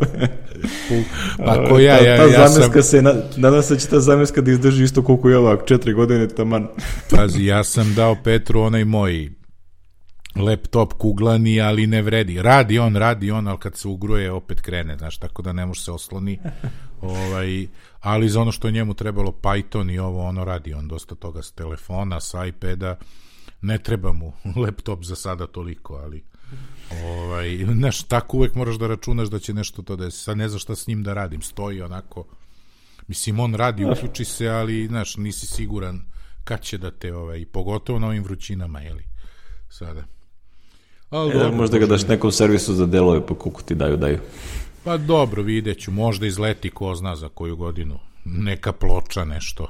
Ako ja, ja, ta, ta ja zameska sam... se, nadam se će ta zameska da izdrži isto koliko je ovak, četiri godine taman. Pazi, ja sam dao Petru onaj moj laptop kuglani, ali ne vredi. Radi on, radi on, ali kad se ugruje opet krene, znaš, tako da ne može se osloni. Ovaj, ali za ono što njemu trebalo Python i ovo, ono radi on dosta toga s telefona, s iPada, ne treba mu laptop za sada toliko, ali ovaj, znaš, tako uvek moraš da računaš da će nešto to da je, sad ne znaš šta s njim da radim, stoji onako, mislim, on radi, uključi se, ali, znaš, nisi siguran kad će da te, ovaj, pogotovo na ovim vrućinama, jeli, sada. Ali, e, dobro, možda ga daš nekom servisu za delove, pa kuku ti daju, daju. Pa dobro, vidjet ću, možda izleti ko zna za koju godinu, neka ploča, nešto.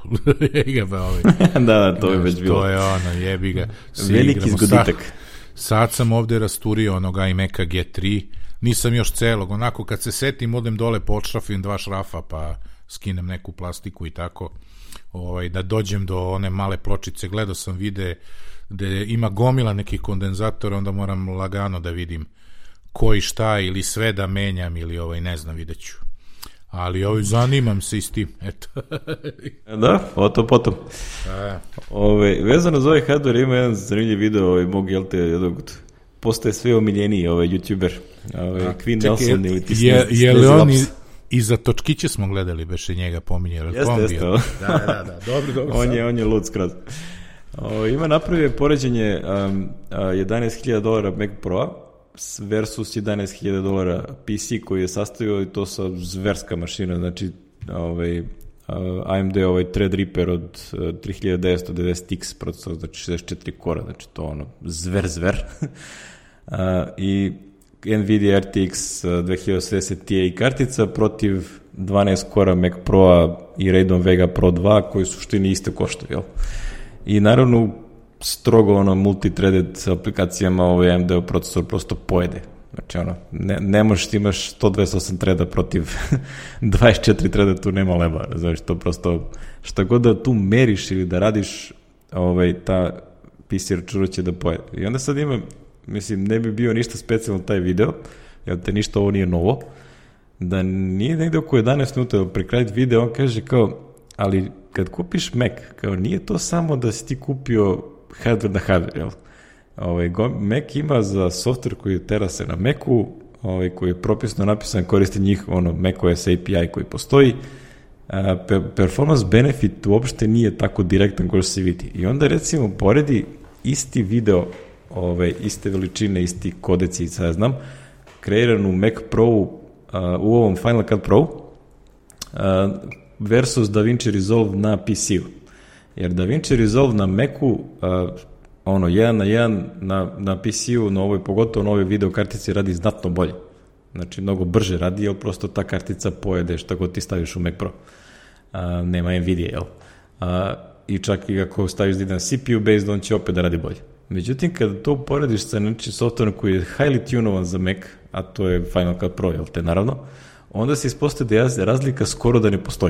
da, da, to je već bilo. To je ono, jebi ga. Veliki zgoditak. Sad, sad sam ovde rasturio onog iMac-a G tri, nisam još celog, onako kad se setim, odem dole, podšrafim dva šrafa, pa skinem neku plastiku i tako, ovaj, da dođem do one male pločice, gledao sam vide gde ima gomila nekih kondenzatora, onda moram lagano da vidim koji šta, ili sve da menjam, ili ovaj, ne znam, vidjet ću. Ali ovaj, zanimam se i s tim, eto. Da, o to potom. A. Ove, vezano za ovaj hardware ima jedan zanimljiv video ovaj, mog, jel te, jednog, postaje sve omiljeniji ovaj youtuber, ovaj, Queen Nelson ili ti je, je, li on iz, I za točkiće smo gledali, beše njega pominjali. Jeste, jeste. Da, da, da, dobro, dobro. on, je, on je lud skroz. O, ima napravio poređenje um, jedanaest hiljada dolara Mac Pro versus jedanaest hiljada dolara P C koji je sastavio i to sa zverska mašina, znači ovaj, A M D ovaj Threadripper od tri hiljade devetsto devedeset X procesor, znači šezdeset četiri kora, znači to ono zver zver. uh, i Nvidia R T X dve hiljade osamdeset Ti kartica protiv dvanaest kora Mac Pro-a i Radeon Vega Pro dva koji su suštini isto koštaju, jel? I naravno strogo ono multithreaded aplikacijama ovaj A M D procesor prosto pojede. Znači ono, ne, ne možeš ti imaš sto dvadeset osam treda protiv dvadeset četiri treda, tu nema leba, znači to prosto šta god da tu meriš ili da radiš, ovaj, ta P C računa će da pojede. I onda sad ima, mislim, ne bi bio ništa specijalno taj video, jer te ništa ovo nije novo, da nije negde oko jedanaest minuta pre kraj video, on kaže kao, ali kad kupiš Mac, kao nije to samo da si ti kupio hardware na hardware, jel? Ovaj, Mac ima za software koji tera se na Macu, ovaj, koji je propisno napisan, koristi njih, ono, macOS A P I koji postoji, a, per, performance benefit uopšte nije tako direktan koji se vidi. I onda recimo poredi isti video, ovaj, iste veličine, isti kodeci, sad znam, kreiran u Mac Pro, a, u ovom Final Cut Pro, a, versus DaVinci Resolve na P C-u. Jer DaVinci Resolve na Macu, a, ono, jedan na jedan na, na P C-u, na ovoj, pogotovo na ovoj video kartici radi znatno bolje. Znači, mnogo brže radi, jer prosto ta kartica pojede šta god ti staviš u Mac Pro. A, nema Nvidia, jel? A, I čak i ako staviš jedan C P U-based, on će opet da radi bolje. Međutim, kada to uporediš sa znači, softverom koji je highly tunovan za Mac, a to je Final Cut Pro, jel te, naravno, onda se ispostavi da razlika skoro da ne postoji.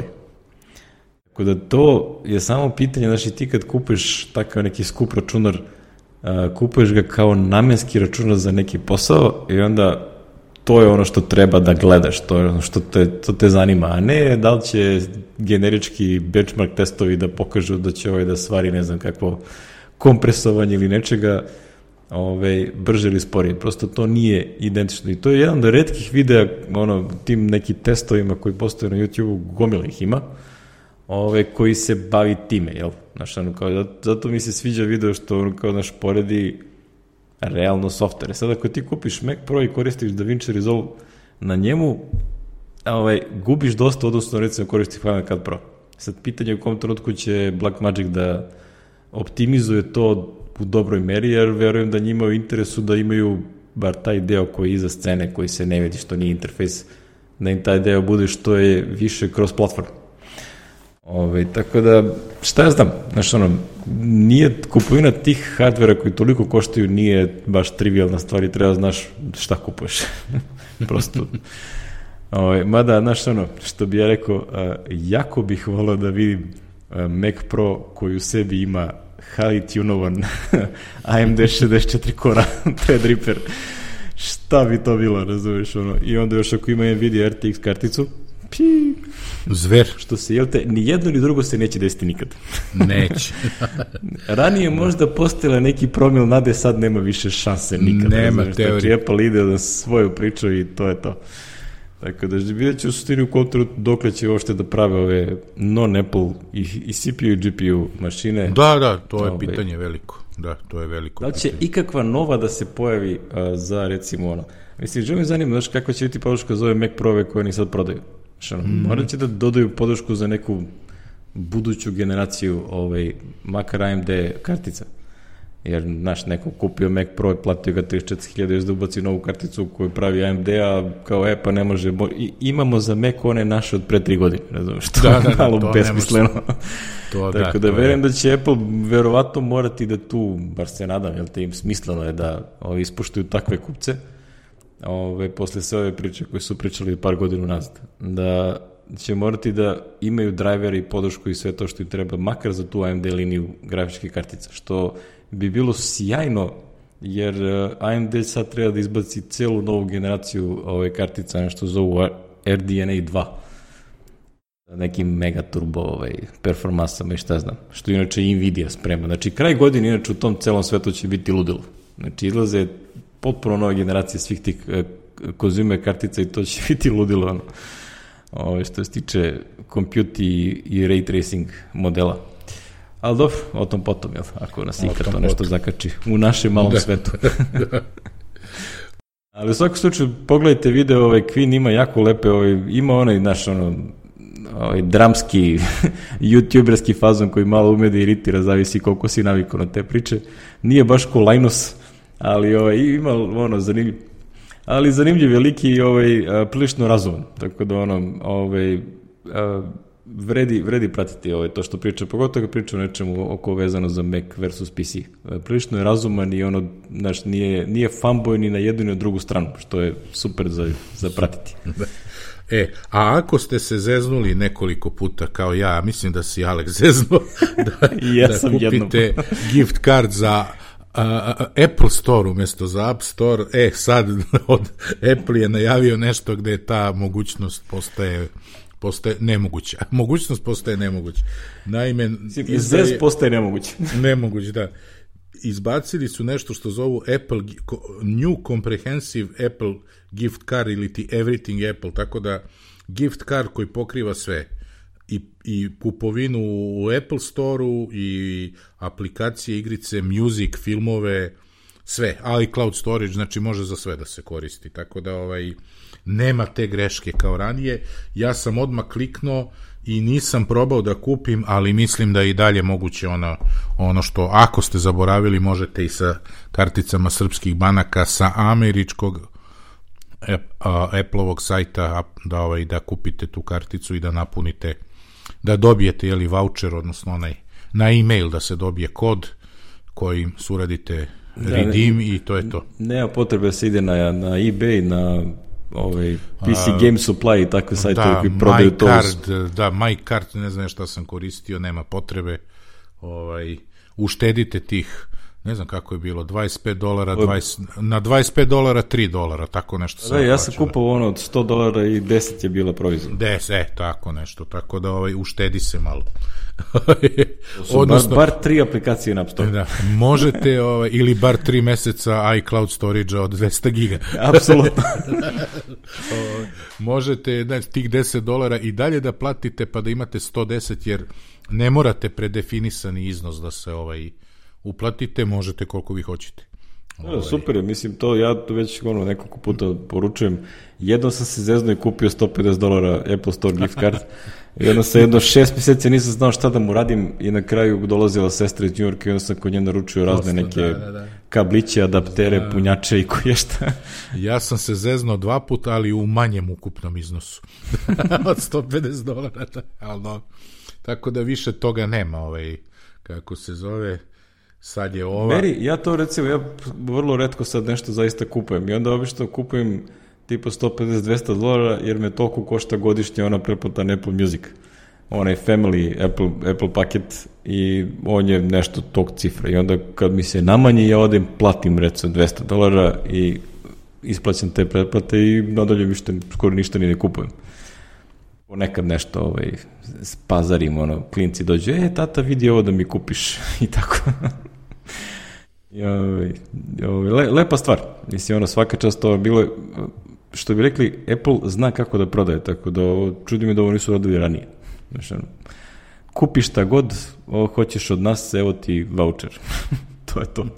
Tako da to je samo pitanje, znači ti kad kupiš takav neki skup računar, uh, kupuješ ga kao namenski računar za neki posao i onda to je ono što treba da gledaš, to je ono što te, to te zanima, a ne da li će generički benchmark testovi da pokažu da će ovaj da stvari ne znam kakvo kompresovanje ili nečega ovaj, brže ili sporije. Prosto to nije identično i to je jedan od retkih videa, ono, tim nekim testovima koji postoje na YouTube-u, gomila ih ima, ove, koji se bavi time, jel? Znaš, ono, kao, zato mi se sviđa video što ono, kao, naš poredi realno softvere. Sad, ako ti kupiš Mac Pro i koristiš DaVinci Resolve na njemu, ovaj, gubiš dosta odnosno, recimo, koristi Final Cut Pro. Sad, pitanje u kom trenutku će Blackmagic da optimizuje to u dobroj meri, jer verujem da njima u interesu da imaju bar taj deo koji je iza scene, koji se ne vidi, što nije interfejs, da im taj deo bude što je više kroz platform. Ove, tako da, šta ja znam, znaš ono, nije kupovina tih hardvera koji toliko koštaju nije baš trivialna stvar i treba znaš šta kupuješ. Prosto. Ove, mada, znaš ono, što bi ja rekao, a, jako bih volao da vidim a, Mac Pro koji u sebi ima highly tunovan A M D šezdeset četiri kora Threadripper. Šta bi to bilo, razumiješ ono? I onda još ako ima Nvidia R T X karticu, pi, zver. Što se, jel te, ni jedno ni drugo se neće desiti nikad. Neće. Ranije možda postojala neki promil nade, sad nema više šanse nikad. Nema znači, teorije. Znači, Apple ide na svoju priču i to je to. Tako da, vidjet će u suštini u kontru dokle će uopšte da prave ove non-Apple i, i C P U i G P U mašine. Da, da, to je ove, pitanje veliko. Da, to je veliko da li će pitanje. Ikakva nova da se pojavi uh, za, recimo, ono, mislim, že me zanima, znaš, kako će biti podrška za ove Mac Pro-ove koje oni sad prodaju. Što, mm. Morat će da dodaju podršku za neku buduću generaciju ovaj, makar A M D kartica. Jer, znaš, neko kupio Mac Pro i platio ga trideset četiri hiljade još da ubaci novu karticu koju pravi A M D, a kao, e, pa ne može, I, imamo za Mac one naše od pre tri godine, razumiješ, što da, da, je malo to besmisleno. To, Tako da, da, verujem da će Apple verovatno morati da tu, bar se nadam, jel te im smisleno je da ovi, ispuštuju takve kupce, ove, posle sve ove priče koje su pričali par godina nazad, da će morati da imaju drivere i podršku i sve to što im treba, makar za tu A M D liniju grafičkih kartica, što bi bilo sjajno, jer A M D sad treba da izbaci celu novu generaciju ove kartica, nešto zovu R D N A dva, nekim mega turbo ovaj, performansama i šta znam, što inače Nvidia sprema. Znači, kraj godine, inače u tom celom svetu će biti ludilo. Znači, izlaze potpuno nove generacije svih tih konzumer kartica i to će biti ludilo. Ono. ovaj, što se tiče compute i, i ray tracing modela. Ali dobro, o tom potom, jel? Ako nas ikad to nešto zakači u našem malom da. svetu. Ali u svakom slučaju, pogledajte video, ovaj, Queen ima jako lepe, ovaj, ima onaj naš, ono, ovaj, dramski, youtuberski fazon koji malo ume da iritira, zavisi koliko si navikao na te priče. Nije baš ko Linus, ali ovaj, ima ono, zanimljiv, ali zanimljiv je lik i ovaj, prilično razuman, tako da ono, ovaj, vredi, vredi pratiti ovaj, to što priča, pogotovo ga priča o nečemu oko vezano za Mac versus P C. Prilično je razuman i ono, znaš, nije, nije fanboy ni na jednu ni na drugu stranu, što je super za, za pratiti. E, a ako ste se zeznuli nekoliko puta kao ja, mislim da si Alex zeznuo, da, ja da kupite jednom. gift card za uh, Apple Store umjesto za App Store, e, sad od Apple je najavio nešto gde ta mogućnost postaje postaje nemoguća. Mogućnost postaje nemoguća. Naime, zez postaje nemoguće. Nemoguće, da. Izbacili su nešto što zovu Apple New Comprehensive Apple Gift Card ili ti Everything Apple, tako da gift card koji pokriva sve i, i kupovinu u Apple Store-u i aplikacije, igrice, music, filmove, sve, ali cloud storage, znači može za sve da se koristi, tako da ovaj, nema te greške kao ranije. Ja sam odmah kliknuo i nisam probao da kupim, ali mislim da je i dalje moguće ono, ono što, ako ste zaboravili, možete i sa karticama srpskih banaka sa američkog Apple-ovog sajta da, ovaj, da kupite tu karticu i da napunite, da dobijete jeli, voucher, odnosno onaj, na e-mail da se dobije kod kojim suradite redeem, da, ne, i to je to. Nema potrebe da se ide na, na eBay, na ovaj, P C A, Game Supply i takve sajtove da, koji prodaju to. Card, da, My Card, ne znam šta sam koristio, nema potrebe. Ovaj, uštedite tih, ne znam kako je bilo, dvadeset pet dolara, dvadeset, na dvadeset pet dolara tri dolara, tako nešto sam. Da, ja sam kupao ono od sto dolara i deset je bila provizija. deset, e, tako nešto, tako da ovaj, uštedi se malo. Odnosno, bar, bar tri aplikacije na App Store. Da, možete, ovaj, ili bar tri meseca iCloud storage od dvesta giga. Apsolutno. Možete znači, tih deset dolara i dalje da platite pa da imate sto deset, jer ne morate predefinisani iznos da se ovaj uplatite, možete koliko vi hoćete. Da, super je, mislim to, ja to već ono, nekoliko puta poručujem. Jednom sam se zezno i kupio sto pedeset dolara Apple Store gift card. Jedno sam jedno šest mjeseci nisam znao šta da mu radim i na kraju dolazila sestra iz New Yorka i onda sam kod nje naručio razne neke da, da, da. kabliće, adaptere, da. punjače i koje šta. Ja sam se zezno dva puta, ali u manjem ukupnom iznosu. Od sto pedeset dolara. Ali no. Tako da više toga nema, ovaj, kako se zove... Sad je ova... Meri, ja to recimo, ja vrlo retko sad nešto zaista kupujem i onda obično kupujem tipa sto pedeset do dvesta dolara jer me toliko košta godišnje ona pretplata na Apple Music. Onaj family Apple, Apple paket i on je nešto tog cifra i onda kad mi se namanji ja odem platim recimo dvesta dolara i isplaćam te pretplate i nadalje mi što skoro ništa ni ne kupujem. Ponekad nešto ovaj, spazarim, ono, klinci dođu, e, tata, vidi ovo da mi kupiš i tako. I, ovaj, ovaj, lepa stvar, mislim, ono, svaka čast to bilo, što bi rekli, Apple zna kako da prodaje, tako da ovo, čudi mi da ovo nisu radili ranije. Znači, ono, kupiš šta god, ovo hoćeš od nas, evo ti voucher. To je to.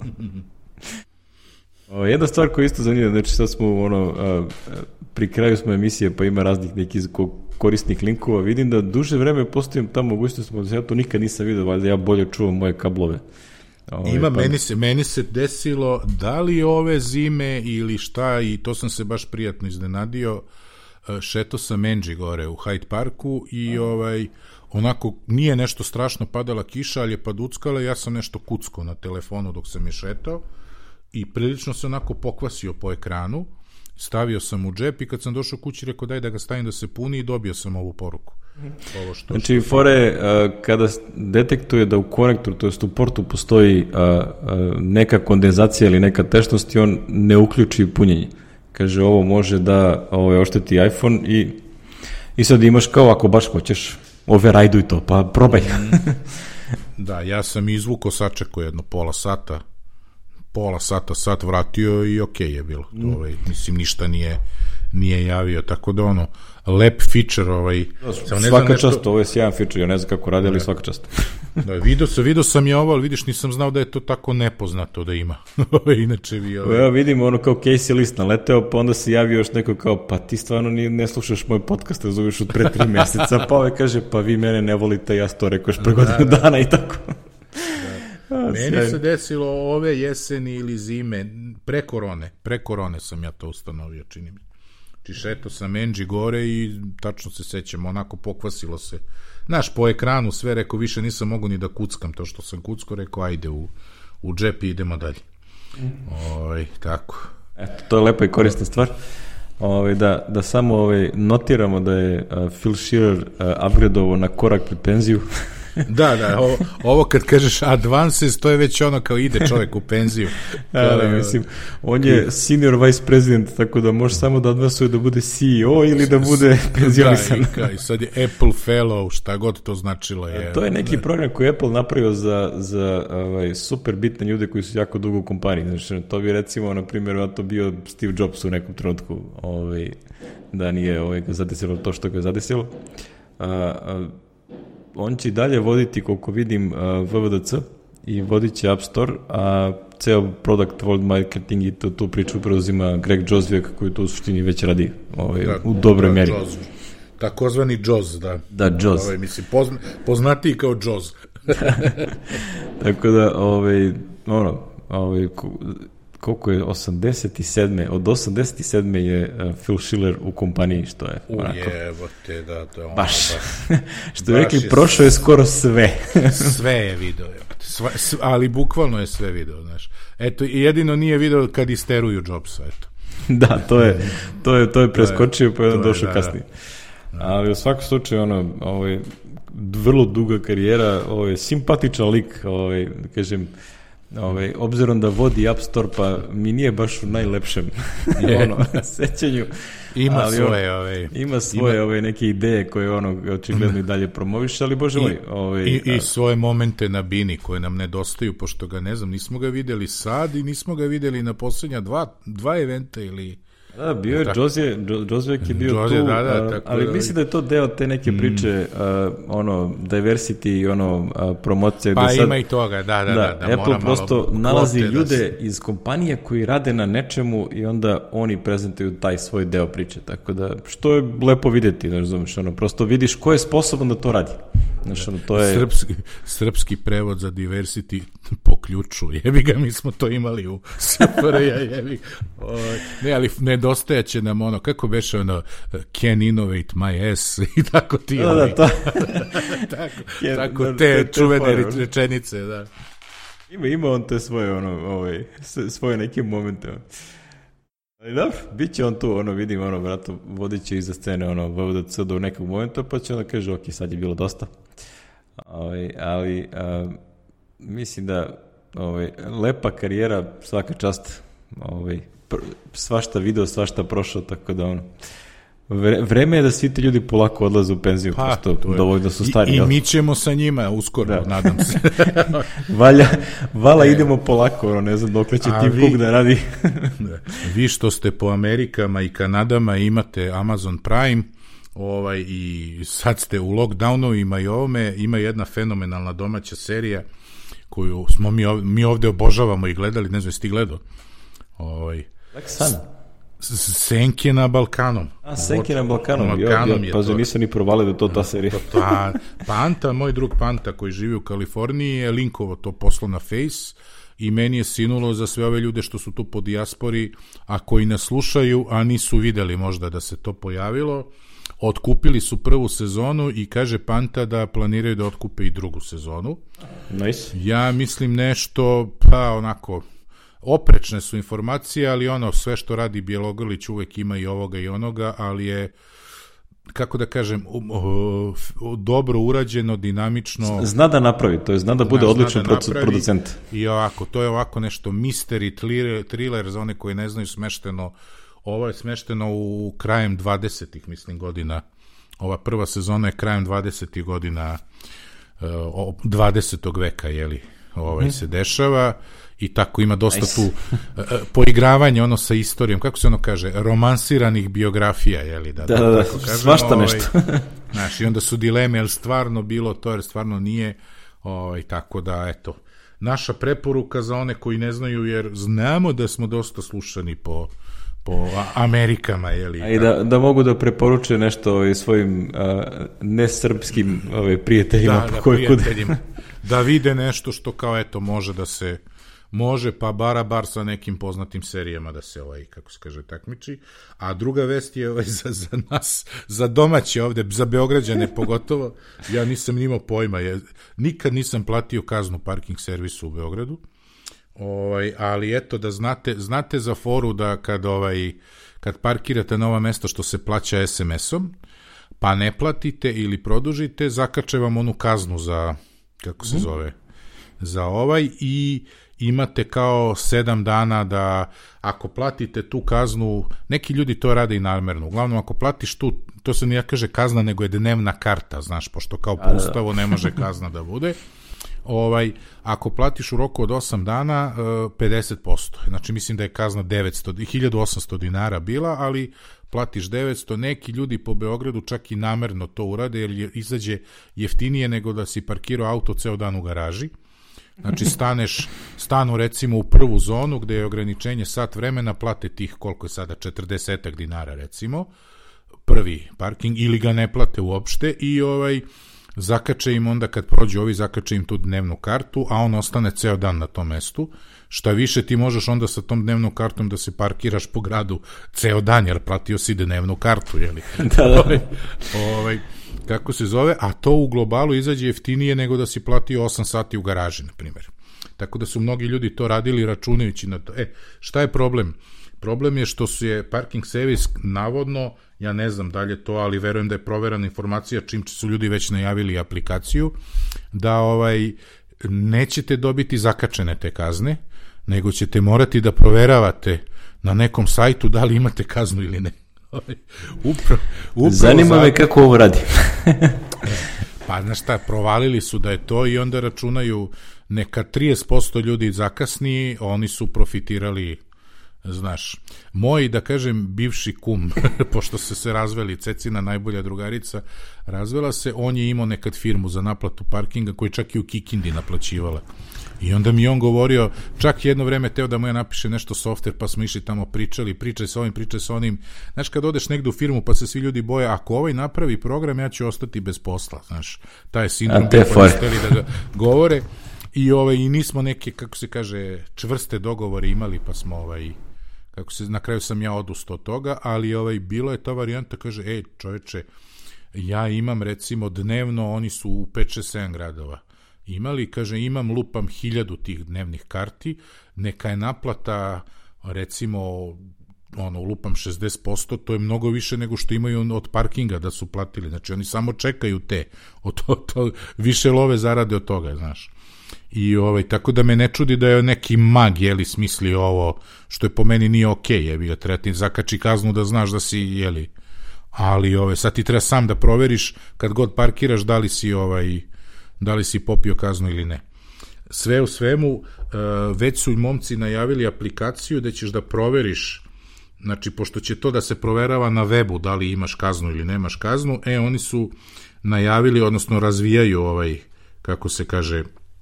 O, jedna stvar koja isto zanima, znači sad smo, ono, a, pri kraju smo emisije, pa ima raznih nekih korisnih linkova, vidim da duže vreme postavim ta mogućnost, da ja to nikad nisam vidio, valjda ja bolje čuvam moje kablove. Ove, Ima, pa... meni, se, meni se desilo, da li ove zime ili šta, i to sam se baš prijatno iznenadio, šeto sam Angie gore u Hyde Parku i Aha. ovaj, onako, nije nešto strašno padala kiša, ali je paduckala, ja sam nešto kucko na telefonu dok sam je šetao i prilično se onako pokvasio po ekranu, stavio sam u džep i kad sam došao kući rekao daj da ga stavim da se puni i dobio sam ovu poruku. Ovo što, znači, što fore, uh, kada detektuje da u konektoru, to jest u portu postoji uh, uh, neka kondenzacija ili neka tečnost i on ne uključi punjenje. Kaže, ovo može da ovo, ošteti iPhone i, i sad imaš kao ako baš hoćeš, override-uj to, pa probaj. Da, ja sam izvuko sačekao jedno pola sata, pola sata, sat vratio i okej okay je bilo. Mm. Ovaj, mislim, ništa nije, nije javio, tako da ono, lep feature ovaj. Svaka ne znam nešto... čast, ovo je sjajan feature, ja ne znam kako radi, ali svaka čast. Da, vidio sam, vidio sam je ovo, ali vidiš, nisam znao da je to tako nepoznato da ima. Inače vi ovaj... Evo vidim ono kao Casey List naleteo, pa onda se javio još neko kao, pa ti stvarno ni, ne slušaš moj podcast, razumiješ od pre tri meseca, pa ovaj kaže, pa vi mene ne volite, ja to rekao još pre godinu da, dana i tako. Da. A, meni sjajno. Se desilo ove jeseni ili zime, pre korone, pre korone sam ja to ustanovio, čini mi. Šeto sam Enđi gore i tačno se sećam, onako pokvasilo se. Znaš, po ekranu sve, rekao, više nisam mogu ni da kuckam to što sam kucko, rekao, ajde u, u džep i idemo dalje. Mm. Oj, tako. Eto, to je lepa i korisna stvar. Ove, da, da samo ove, notiramo da je uh, Phil Schiller uh, upgradeovo na korak pred penziju. Da, da, ovo, ovo kad kažeš advances, to je već ono kao ide čovjek u penziju. Da, da, mislim, on je senior vice president, tako da može samo da advansuje da bude C E O ili da bude penzionisan. Da, i, i sad je Apple Fellow, šta god to značilo je. To je neki da. program koji je Apple napravio za, za ovaj, super bitne ljude koji su jako dugo u kompaniji. Znači, to bi recimo, na primjer, to bio Steve Jobs u nekom trenutku, ovaj, da nije ovaj, zadesilo to što ga je zadesilo. A, a, on će i dalje voditi, koliko vidim, V V D C i vodit će App Store, a ceo product world marketing i tu, tu priču preuzima Greg Joswiak, koji tu u suštini već radi ovaj, da, u dobroj da, meri. Jaws. Takozvani Jaws, da. Da, Jaws. Ovaj, mislim, pozna, poznatiji kao Jaws. Tako da, ovaj, ono, ovaj, koliko je osamdeset sedme od osamdeset sedme je uh, Phil Schiller u kompaniji, što je onako... Ujebote, da, to je ono... Baš, baš što je rekli, prošao je skoro sve. Sve je video, sva, sva, ali bukvalno je sve video, znaš. Eto, jedino nije video kad isteruju Jobsa, eto. Da, to je, to je, to je preskočio, pa je on došao kasnije. Da. Ali u svakom slučaju, ono, ovaj, vrlo duga karijera, ovaj, simpatičan lik, ovaj, da kažem, Ove, obzirom da vodi App Store, pa mi nije baš u najlepšem ono, sećanju. Ima ali svoje on, ove, ima svoje ima... ove neke ideje koje ono očigledno i dalje promoviš, ali bože moj. Ove, I, i, i svoje momente na bini koje nam nedostaju, pošto ga ne znam, nismo ga videli sad i nismo ga videli na poslednja dva, dva eventa ili... Da, bio je Josje, Joswiak je bio Josje, tu, da, da, tako ali da, mislim da je to deo te neke priče, mm. uh, ono, diversity i ono, uh, promocije. Pa sad, ima i toga, da, da, da. da, da Apple prosto nalazi ljude da iz kompanije koji rade na nečemu i onda oni prezentuju taj svoj deo priče, tako da, što je lepo videti, ne razumiješ, ono, prosto vidiš ko je sposoban da to radi. Znaš, ono, to je... Srpski, srpski prevod za diversity po ključu, jebi ga, mi smo to imali u S F R J, jebi o, ne, ali nedostajaće nam ono, kako beše ono, can innovate my ass i tako ti, da, da, to... tako, can, tako da, te, te čuvene te rečenice, da. Ima, ima on te svoje, ono, ovaj, svoje neke momente, ali dobro, bit će on tu, ono, vidim, ono, vratno, vodit će iza scene, ono, V V D C do nekog momenta, pa će onda kaže, ok, sad je bilo dosta. Ovaj, ali, a, mislim da, ovaj, lepa karijera, svaka čast, ovaj, pr- svašta video, svašta prošao, tako da, ono, vre, vreme je da svi ti ljudi polako odlaze u penziju, pa, prosto dovoljno su stari. I, i mi ćemo sa njima uskoro, da. Nadam se. Valja, vala e. idemo polako, ono, ne znam dokle će Tim Cook da radi. Vi što ste po Amerikama i Kanadama imate Amazon Prime, ovaj, i sad ste u lockdownovima i ovome, ima jedna fenomenalna domaća serija koju smo mi ovde, mi ovde obožavamo i gledali, ne znam, jesi ti gledao? Ovaj, San. Senke na Balkanom. A, Senke na Balkanom, Balkanom jo, jo, pa za nisam ni provalio da to ta serija. Pa, Panta, moj drug Panta koji živi u Kaliforniji je linkovo to poslo na Face i meni je sinulo za sve ove ljude što su tu po dijaspori, a koji nas slušaju, a nisu videli možda da se to pojavilo. Otkupili su prvu sezonu i kaže Panta da planiraju da otkupe i drugu sezonu. Nice. Ja mislim nešto, pa onako, oprečne su informacije, ali ono, sve što radi Bjelogrlić uvek ima i ovoga i onoga, ali je, kako da kažem, dobro urađeno, dinamično. Zna da napravi, to je zna da bude zna, odličan zna da producent. I ovako, to je ovako nešto mystery thriller, thriller za one koji ne znaju, smešteno. Ovo je smešteno u krajem dvadesetih, mislim, godina. Ova prva sezona je krajem dvadesetih godina uh, dvadesetog veka, jeli, ovaj, mm. se dešava i tako ima dosta nice. tu uh, poigravanja ono sa istorijom, kako se ono kaže, romansiranih biografija, jeli, da, da, da, da tako kažemo, svašta ovaj, nešto. znaš, i onda su dileme, jel stvarno bilo to, jer stvarno nije, ovaj, tako da, eto, naša preporuka za one koji ne znaju, jer znamo da smo dosta slušani po po Amerikama, jeli. A i da, da mogu da preporuče nešto ovaj, svojim uh, nesrpskim ovaj, prijateljima. Da, da, prijateljima. Da vide nešto što kao, eto, može da se, može pa bara bar sa nekim poznatim serijama da se, ovaj, kako se kaže, takmiči. A druga vest je ovaj, za, za nas, za domaće ovde, za Beograđane pogotovo, ja nisam imao pojma, je, nikad nisam platio kaznu parking servisu u Beogradu. Ovaj, ali eto da znate, znate za foru da kad, ovaj, kad parkirate na ova mesta što se plaća es em esom, pa ne platite ili produžite, zakače vam onu kaznu za, kako se zove, za ovaj i imate kao sedam dana da ako platite tu kaznu, neki ljudi to rade i namerno, uglavnom ako platiš tu, to se nije kaže kazna, nego je dnevna karta, znaš, pošto kao po ustavu ne može kazna da bude. Ovaj, ako platiš u roku od osam dana, pedeset posto. Znači, mislim da je kazna devetsto, hiljadu osamsto dinara bila, ali platiš devetsto. Neki ljudi po Beogradu čak i namerno to urade, jer izađe jeftinije nego da si parkirao auto ceo dan u garaži. Znači, staneš, stanu recimo u prvu zonu gde je ograničenje sat vremena, plate tih koliko je sada, četrdeset dinara recimo, prvi parking, ili ga ne plate uopšte i ovaj... zakače im onda kad prođu ovi, zakače im tu dnevnu kartu, a on ostane ceo dan na tom mestu. Šta više, ti možeš onda sa tom dnevnom kartom da se parkiraš po gradu ceo dan, jer platio si dnevnu kartu, jeli? da, da. Ovaj, ovaj, kako se zove, a to u globalu izađe jeftinije nego da si platio osam sati u garaži, na primjer. Tako da su mnogi ljudi to radili računajući na to. E, šta je problem? Problem je što su je parking servis navodno, ja ne znam dalje to, ali verujem da je proverana informacija čim su ljudi već najavili aplikaciju, da ovaj nećete dobiti zakačene te kazne, nego ćete morati da proveravate na nekom sajtu da li imate kaznu ili ne. Upra, upravo Zanima zato, me kako ovo radi. pa znaš šta, provalili su da je to i onda računaju neka trideset posto ljudi zakasni, oni su profitirali. Znaš, moj, da kažem, bivši kum, pošto se se razveli, Cecina, najbolja drugarica, razvela se, on je imao nekad firmu za naplatu parkinga koju čak i u Kikindi naplaćivala. I onda mi on govorio, čak jedno vreme teo da mu ja napiše nešto softver, pa smo išli tamo pričali, pričaj sa ovim, pričaj sa onim. Znaš, kad odeš negde u firmu pa se svi ljudi boje, ako ovaj napravi program, ja ću ostati bez posla. Znaš, taj sindrom koji steli da ga govore. I, ovaj, i nismo neke, kako se kaže, čvrste dogovore imali, pa smo ovaj... kako se, na kraju sam ja odustao od toga, ali ovaj, bilo je ta varijanta, kaže, ej čoveče, ja imam recimo dnevno, oni su u pet šest sedam gradova imali, kaže, imam lupam hiljadu tih dnevnih karti, neka je naplata recimo ono, lupam šezdeset posto, to je mnogo više nego što imaju od parkinga da su platili, znači oni samo čekaju te, od to, to, više love zarade od toga, znaš. I ovaj, tako da me ne čudi da je neki mag, jeli, smislio ovo, što je po meni nije okej, okay, jebi ga, treba ti zakači kaznu da znaš da si, jeli, ali ovaj, sad ti treba sam da proveriš kad god parkiraš da li si, ovaj, da li si popio kaznu ili ne. Sve u svemu, već su momci najavili aplikaciju da ćeš da proveriš, znači, pošto će to da se proverava na webu, da li imaš kaznu ili nemaš kaznu, e, oni su najavili, odnosno razvijaju ovaj, kako se kaže,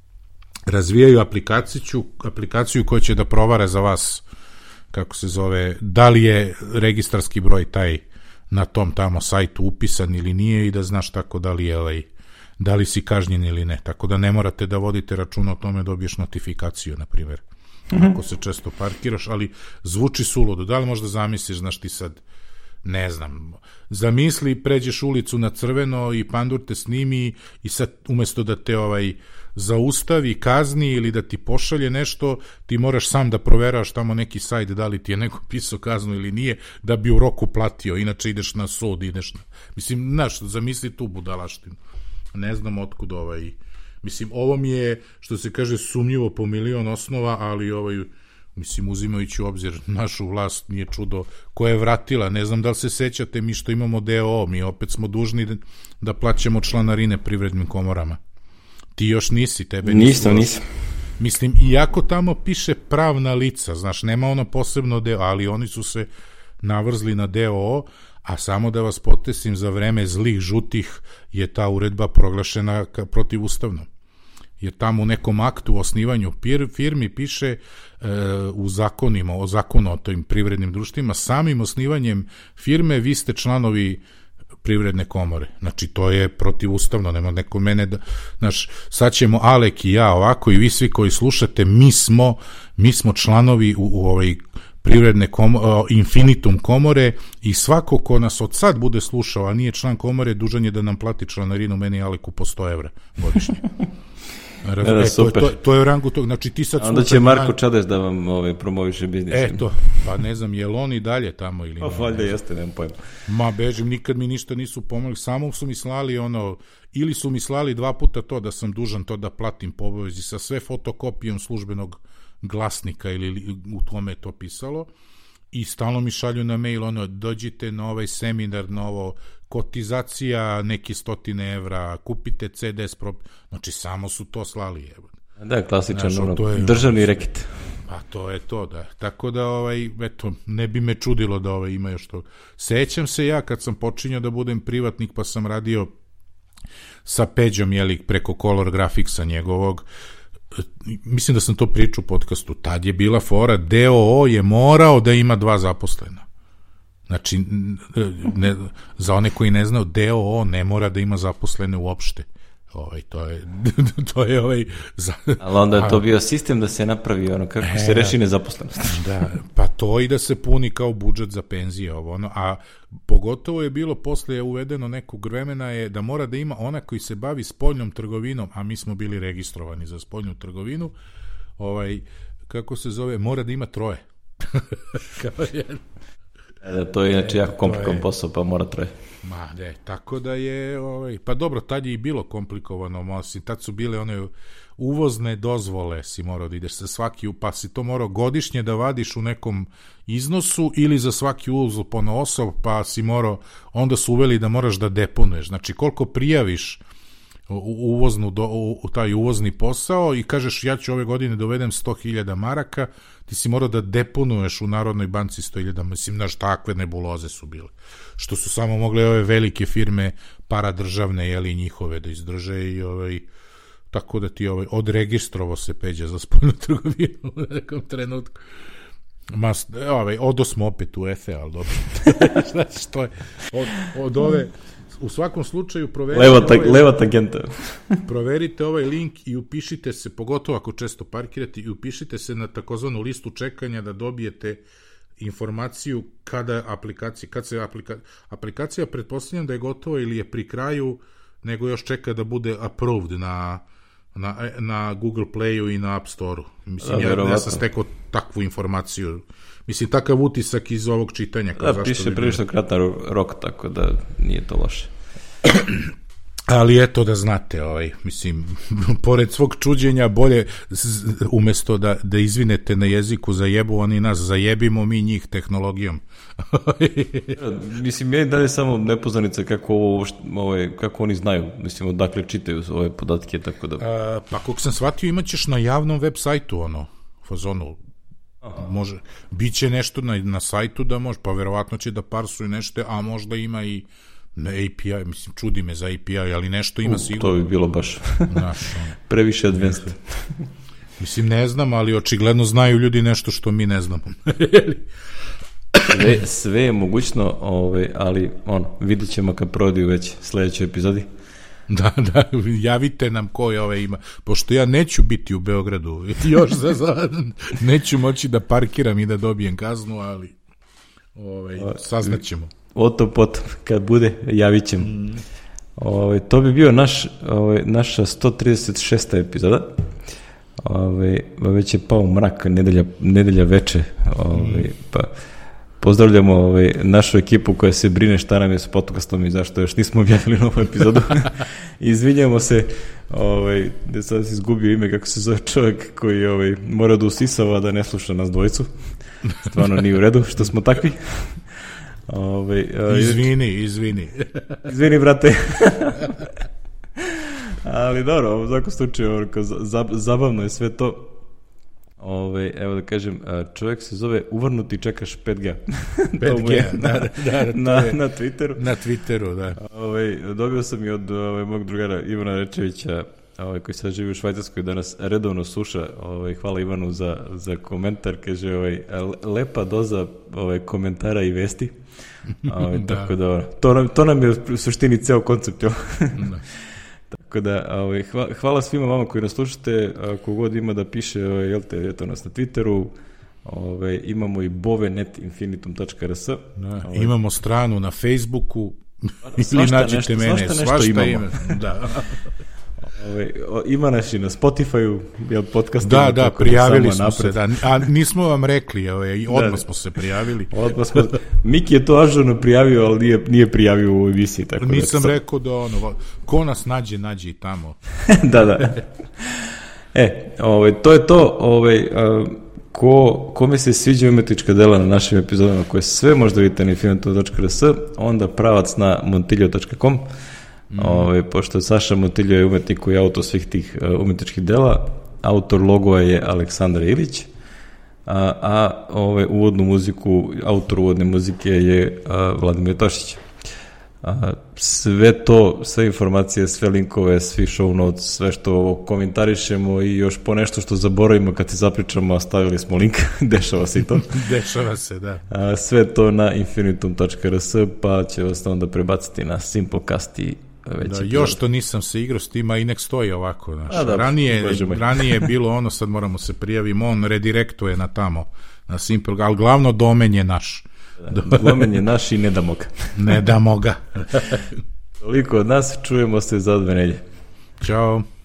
razvijaju aplikaciju, aplikaciju koja će da provare za vas, kako se zove, da li je registarski broj taj na tom tamo sajtu upisan ili nije i da znaš tako da li je ovaj, da li si kažnjen ili ne. Tako da ne morate da vodite računa o tome, dobiješ notifikaciju, na primjer, mm-hmm. ako se često parkiraš, ali zvuči suludo. Da li možda zamisliš, znaš ti sad, ne znam, zamisli, pređeš ulicu na crveno i pandur te snimi i sad umesto da te ovaj zaustavi, kazni ili da ti pošalje nešto, ti moraš sam da proveraš tamo neki sajt da li ti je neko pisao kaznu ili nije, da bi u roku platio, inače ideš na sud, ideš na... Mislim, znaš, zamisli tu budalaštinu. Ne znam otkud ovaj... Mislim, ovo mi je, što se kaže, sumnjivo po milion osnova, ali ovaj... Mislim, uzimajući u obzir našu vlast, nije čudo koja je vratila. Ne znam da li se sećate mi što imamo D O O, mi opet smo dužni da, da plaćamo članarine privrednim komorama. Ti još nisi, tebe nisam, nisam. Mislim, iako tamo piše pravna lica, znaš, nema ono posebno deo, ali oni su se navrzli na D O O, a samo da vas potesim, za vreme zlih žutih je ta uredba proglašena protivustavno. Jer tamo u nekom aktu o osnivanju firmi piše e, u zakonima, o zakonu o tim privrednim društvima, samim osnivanjem firme vi ste članovi privredne komore. Znači, to je protivustavno, nema neko mene da, znaš, sad ćemo Alek i ja ovako i vi svi koji slušate, mi smo, mi smo članovi u, u ovoj privredne komore, infinitum komore i svako ko nas od sad bude slušao, a nije član komore, dužan je da nam plati članarinu meni i Aleku po sto evra godišnje. Raz, da, e, to, to, to je u rangu tog, znači ti sad... Onda će Marko Čades da vam ove, promoviše biznis. Eto, pa ne znam, je li on i dalje tamo ili... Pa valjda jeste, nemam pojma. Ma bežim, nikad mi ništa nisu pomogli, samo su mi slali ono, ili su mi slali dva puta to da sam dužan to da platim po obavezi sa sve fotokopijom službenog glasnika ili u tome je to pisalo i stalno mi šalju na mail ono, dođite na ovaj seminar, na ovo kotizacija neki stotine evra, kupite C D S pro... znači samo su to slali, evo. Da, klasičan, znaš, ono, je, državni reket. Pa to je to, da. Tako da, ovaj, eto, ne bi me čudilo da ovaj, ima još to. Sećam se ja kad sam počinjao da budem privatnik, pa sam radio sa Peđom, jeli, preko Color Graphicsa njegovog, mislim da sam to pričao u podcastu, tad je bila fora, D O O je morao da ima dva zaposlena. Znači, ne, za one koji ne znaju, D O O ne mora da ima zaposlene uopšte. Ovaj, to je, to je ovaj... Za, ali onda je to bio sistem da se napravi ono, kako e, se reši nezaposlenost. Da, pa to i da se puni kao budžet za penzije, ovo, ono, a pogotovo je bilo posle uvedeno nekog vremena je da mora da ima ona koji se bavi spoljnom trgovinom, a mi smo bili registrovani za spoljnu trgovinu, ovaj, kako se zove, mora da ima troje. Kao je... Da, to je inače jako komplikovan posao, pa mora troje. Ma ne, tako da je, ovaj, pa dobro, tad je i bilo komplikovano, osim, tad su bile one uvozne dozvole, si morao da ideš sa svaki, pa si to morao godišnje da vadiš u nekom iznosu ili za svaki uvoz ponaosob, pa si morao, onda su uveli da moraš da deponuješ, znači koliko prijaviš uvoznu, do, u taj uvozni posao i kažeš ja ću ove godine dovedem sto hiljada maraka, ti si morao da deponuješ u Narodnoj banci sto hiljada, mislim, naš takve nebuloze su bile, što su samo mogle ove velike firme paradržavne, jeli, njihove da izdrže i ovaj, tako da ti ovaj, odregistrovo se Peđa za spoljnu trgovinu u nekom trenutku. Mas, ovaj, odo smo opet u Efe, ali dobro. Znači, što je, od, od ove... U svakom slučaju proverite, leva, ta, ovaj, leva tangenta. Proverite ovaj link i upišite se, pogotovo ako često parkirate, i upišite se na takozvanu listu čekanja da dobijete informaciju kada aplikacija, kad se aplika, aplikacija pretpostavljam da je gotova ili je pri kraju, nego još čeka da bude approved na, na, na Google Playu i na App Storeu. Mislim, ja, ja sam stekao takvu informaciju. Mislim, takav utisak iz ovog čitanja. Kao da, piše prilično kratan rok, tako da nije to loše. Ali eto da znate, ovaj, mislim, pored svog čuđenja, bolje umesto da, da izvinete na jeziku za jebu, oni nas zajebimo mi njih tehnologijom. Mislim, ja i dalje samo nepoznanica kako, ovo, ovaj, kako oni znaju, mislim, odakle čitaju ove podatke, tako da... A, pa kog sam shvatio, imat ćeš na javnom web sajtu, ono, fazonu, može, bit će nešto na, na sajtu da može, pa verovatno će da parsuju nešto, a možda ima i na A P I, mislim, čudi me za A P I, ali nešto ima U, sigurno. To bi bilo baš Naš, previše advanced. Mislim, ne znam, ali očigledno znaju ljudi nešto što mi ne znamo. sve, sve je mogućno, ovaj, ali ono, vidjet ćemo kad prodaju već sledećoj epizodi. Da, da, javite nam ko je ove ima, pošto ja neću biti u Beogradu, još za, za neću moći da parkiram i da dobijem kaznu, ali ovaj, saznaćemo. Oto potom, kad bude, javit ćemo. Mm. Ovaj, to bi bio naš, ovaj, naša sto trideset šesta epizoda. Ovaj, već je pao mrak, nedelja, nedelja veče, ovaj, mm. pa pozdravljamo ovaj, našu ekipu koja se brine šta nam je s podcastom i zašto još nismo objavili novu epizodu. Izvinjamo se, ovaj, da sad si izgubio ime, kako se zove čovjek koji ovaj, mora da usisava da ne sluša nas dvojicu. Stvarno nije u redu što smo takvi. Ove, izvini, izvini. Izvini, brate. Ali dobro, u svakom slučaju, zabavno je sve to. Ove, evo da kažem, čovjek se zove Uvrnuti čekaš pet G. pet G, da, da, da, na, na Twitteru. Na Twitteru, da. Ove, dobio sam i od ove, mog drugara Ivana Rečevića, ove, koji sad živi u Švajcarskoj, danas redovno sluša. Ove, hvala Ivanu za, za komentar, kaže, ove, lepa doza ove, komentara i vesti. Ove, da. Tako da, to nam, to nam je u suštini ceo koncept. Da. Tako da, ovaj, hvala, hvala svima vama koji nas slušate, kogod ima da piše, ovaj, jel te, eto nas na Twitteru, ovaj, imamo i bove punkt net infinitum tačka r s. Da, ovaj, imamo stranu na Facebooku, ili nađite nešto, mene, svašta, svašta imamo. Ima. Da. Ove, ima naš i na Spotify-u, jel, podcast. Da, da, prijavili smo napred. se, da, a nismo vam rekli, ove, odmah da, smo se prijavili. Odmah smo, Miki je to ažurno prijavio, ali nije, nije prijavio u emisiji. Tako Nisam da, rekao da ono, ko nas nađe, nađe i tamo. Da, da. E, ove, to je to, ove, a, ko, kome se sviđa umetnička dela na našim epizodama, koje sve možda vidite na infinitum tačka r s, onda pravac na montiljo tačka com. Mm. Ove, pošto Saša Montiljo je umetnik i autor svih tih uh, umetničkih dela, autor logoa je Aleksandar Ilić, a, a ove, uvodnu muziku, autor uvodne muzike je uh, Vladimir Tošić. A, sve to, sve informacije, sve linkove, svi show notes, sve što komentarišemo i još po nešto što zaboravimo kad se zapričamo, stavili smo link, dešava se i to. Dešava se, da. A, sve to na infinitum tačka r s, pa će vas onda prebaciti na Simplecast i da, još to nisam se igrao s tima i nek stoji ovako. Znaš. A, da, ranije, ranije je bilo ono, sad moramo se prijaviti, on redirektuje na tamo, na Simple, ali glavno domen je naš. Da, domen je naš i ne damo ga. Ne damo ga. Toliko od nas, čujemo se za dve nedjelje. Ćao.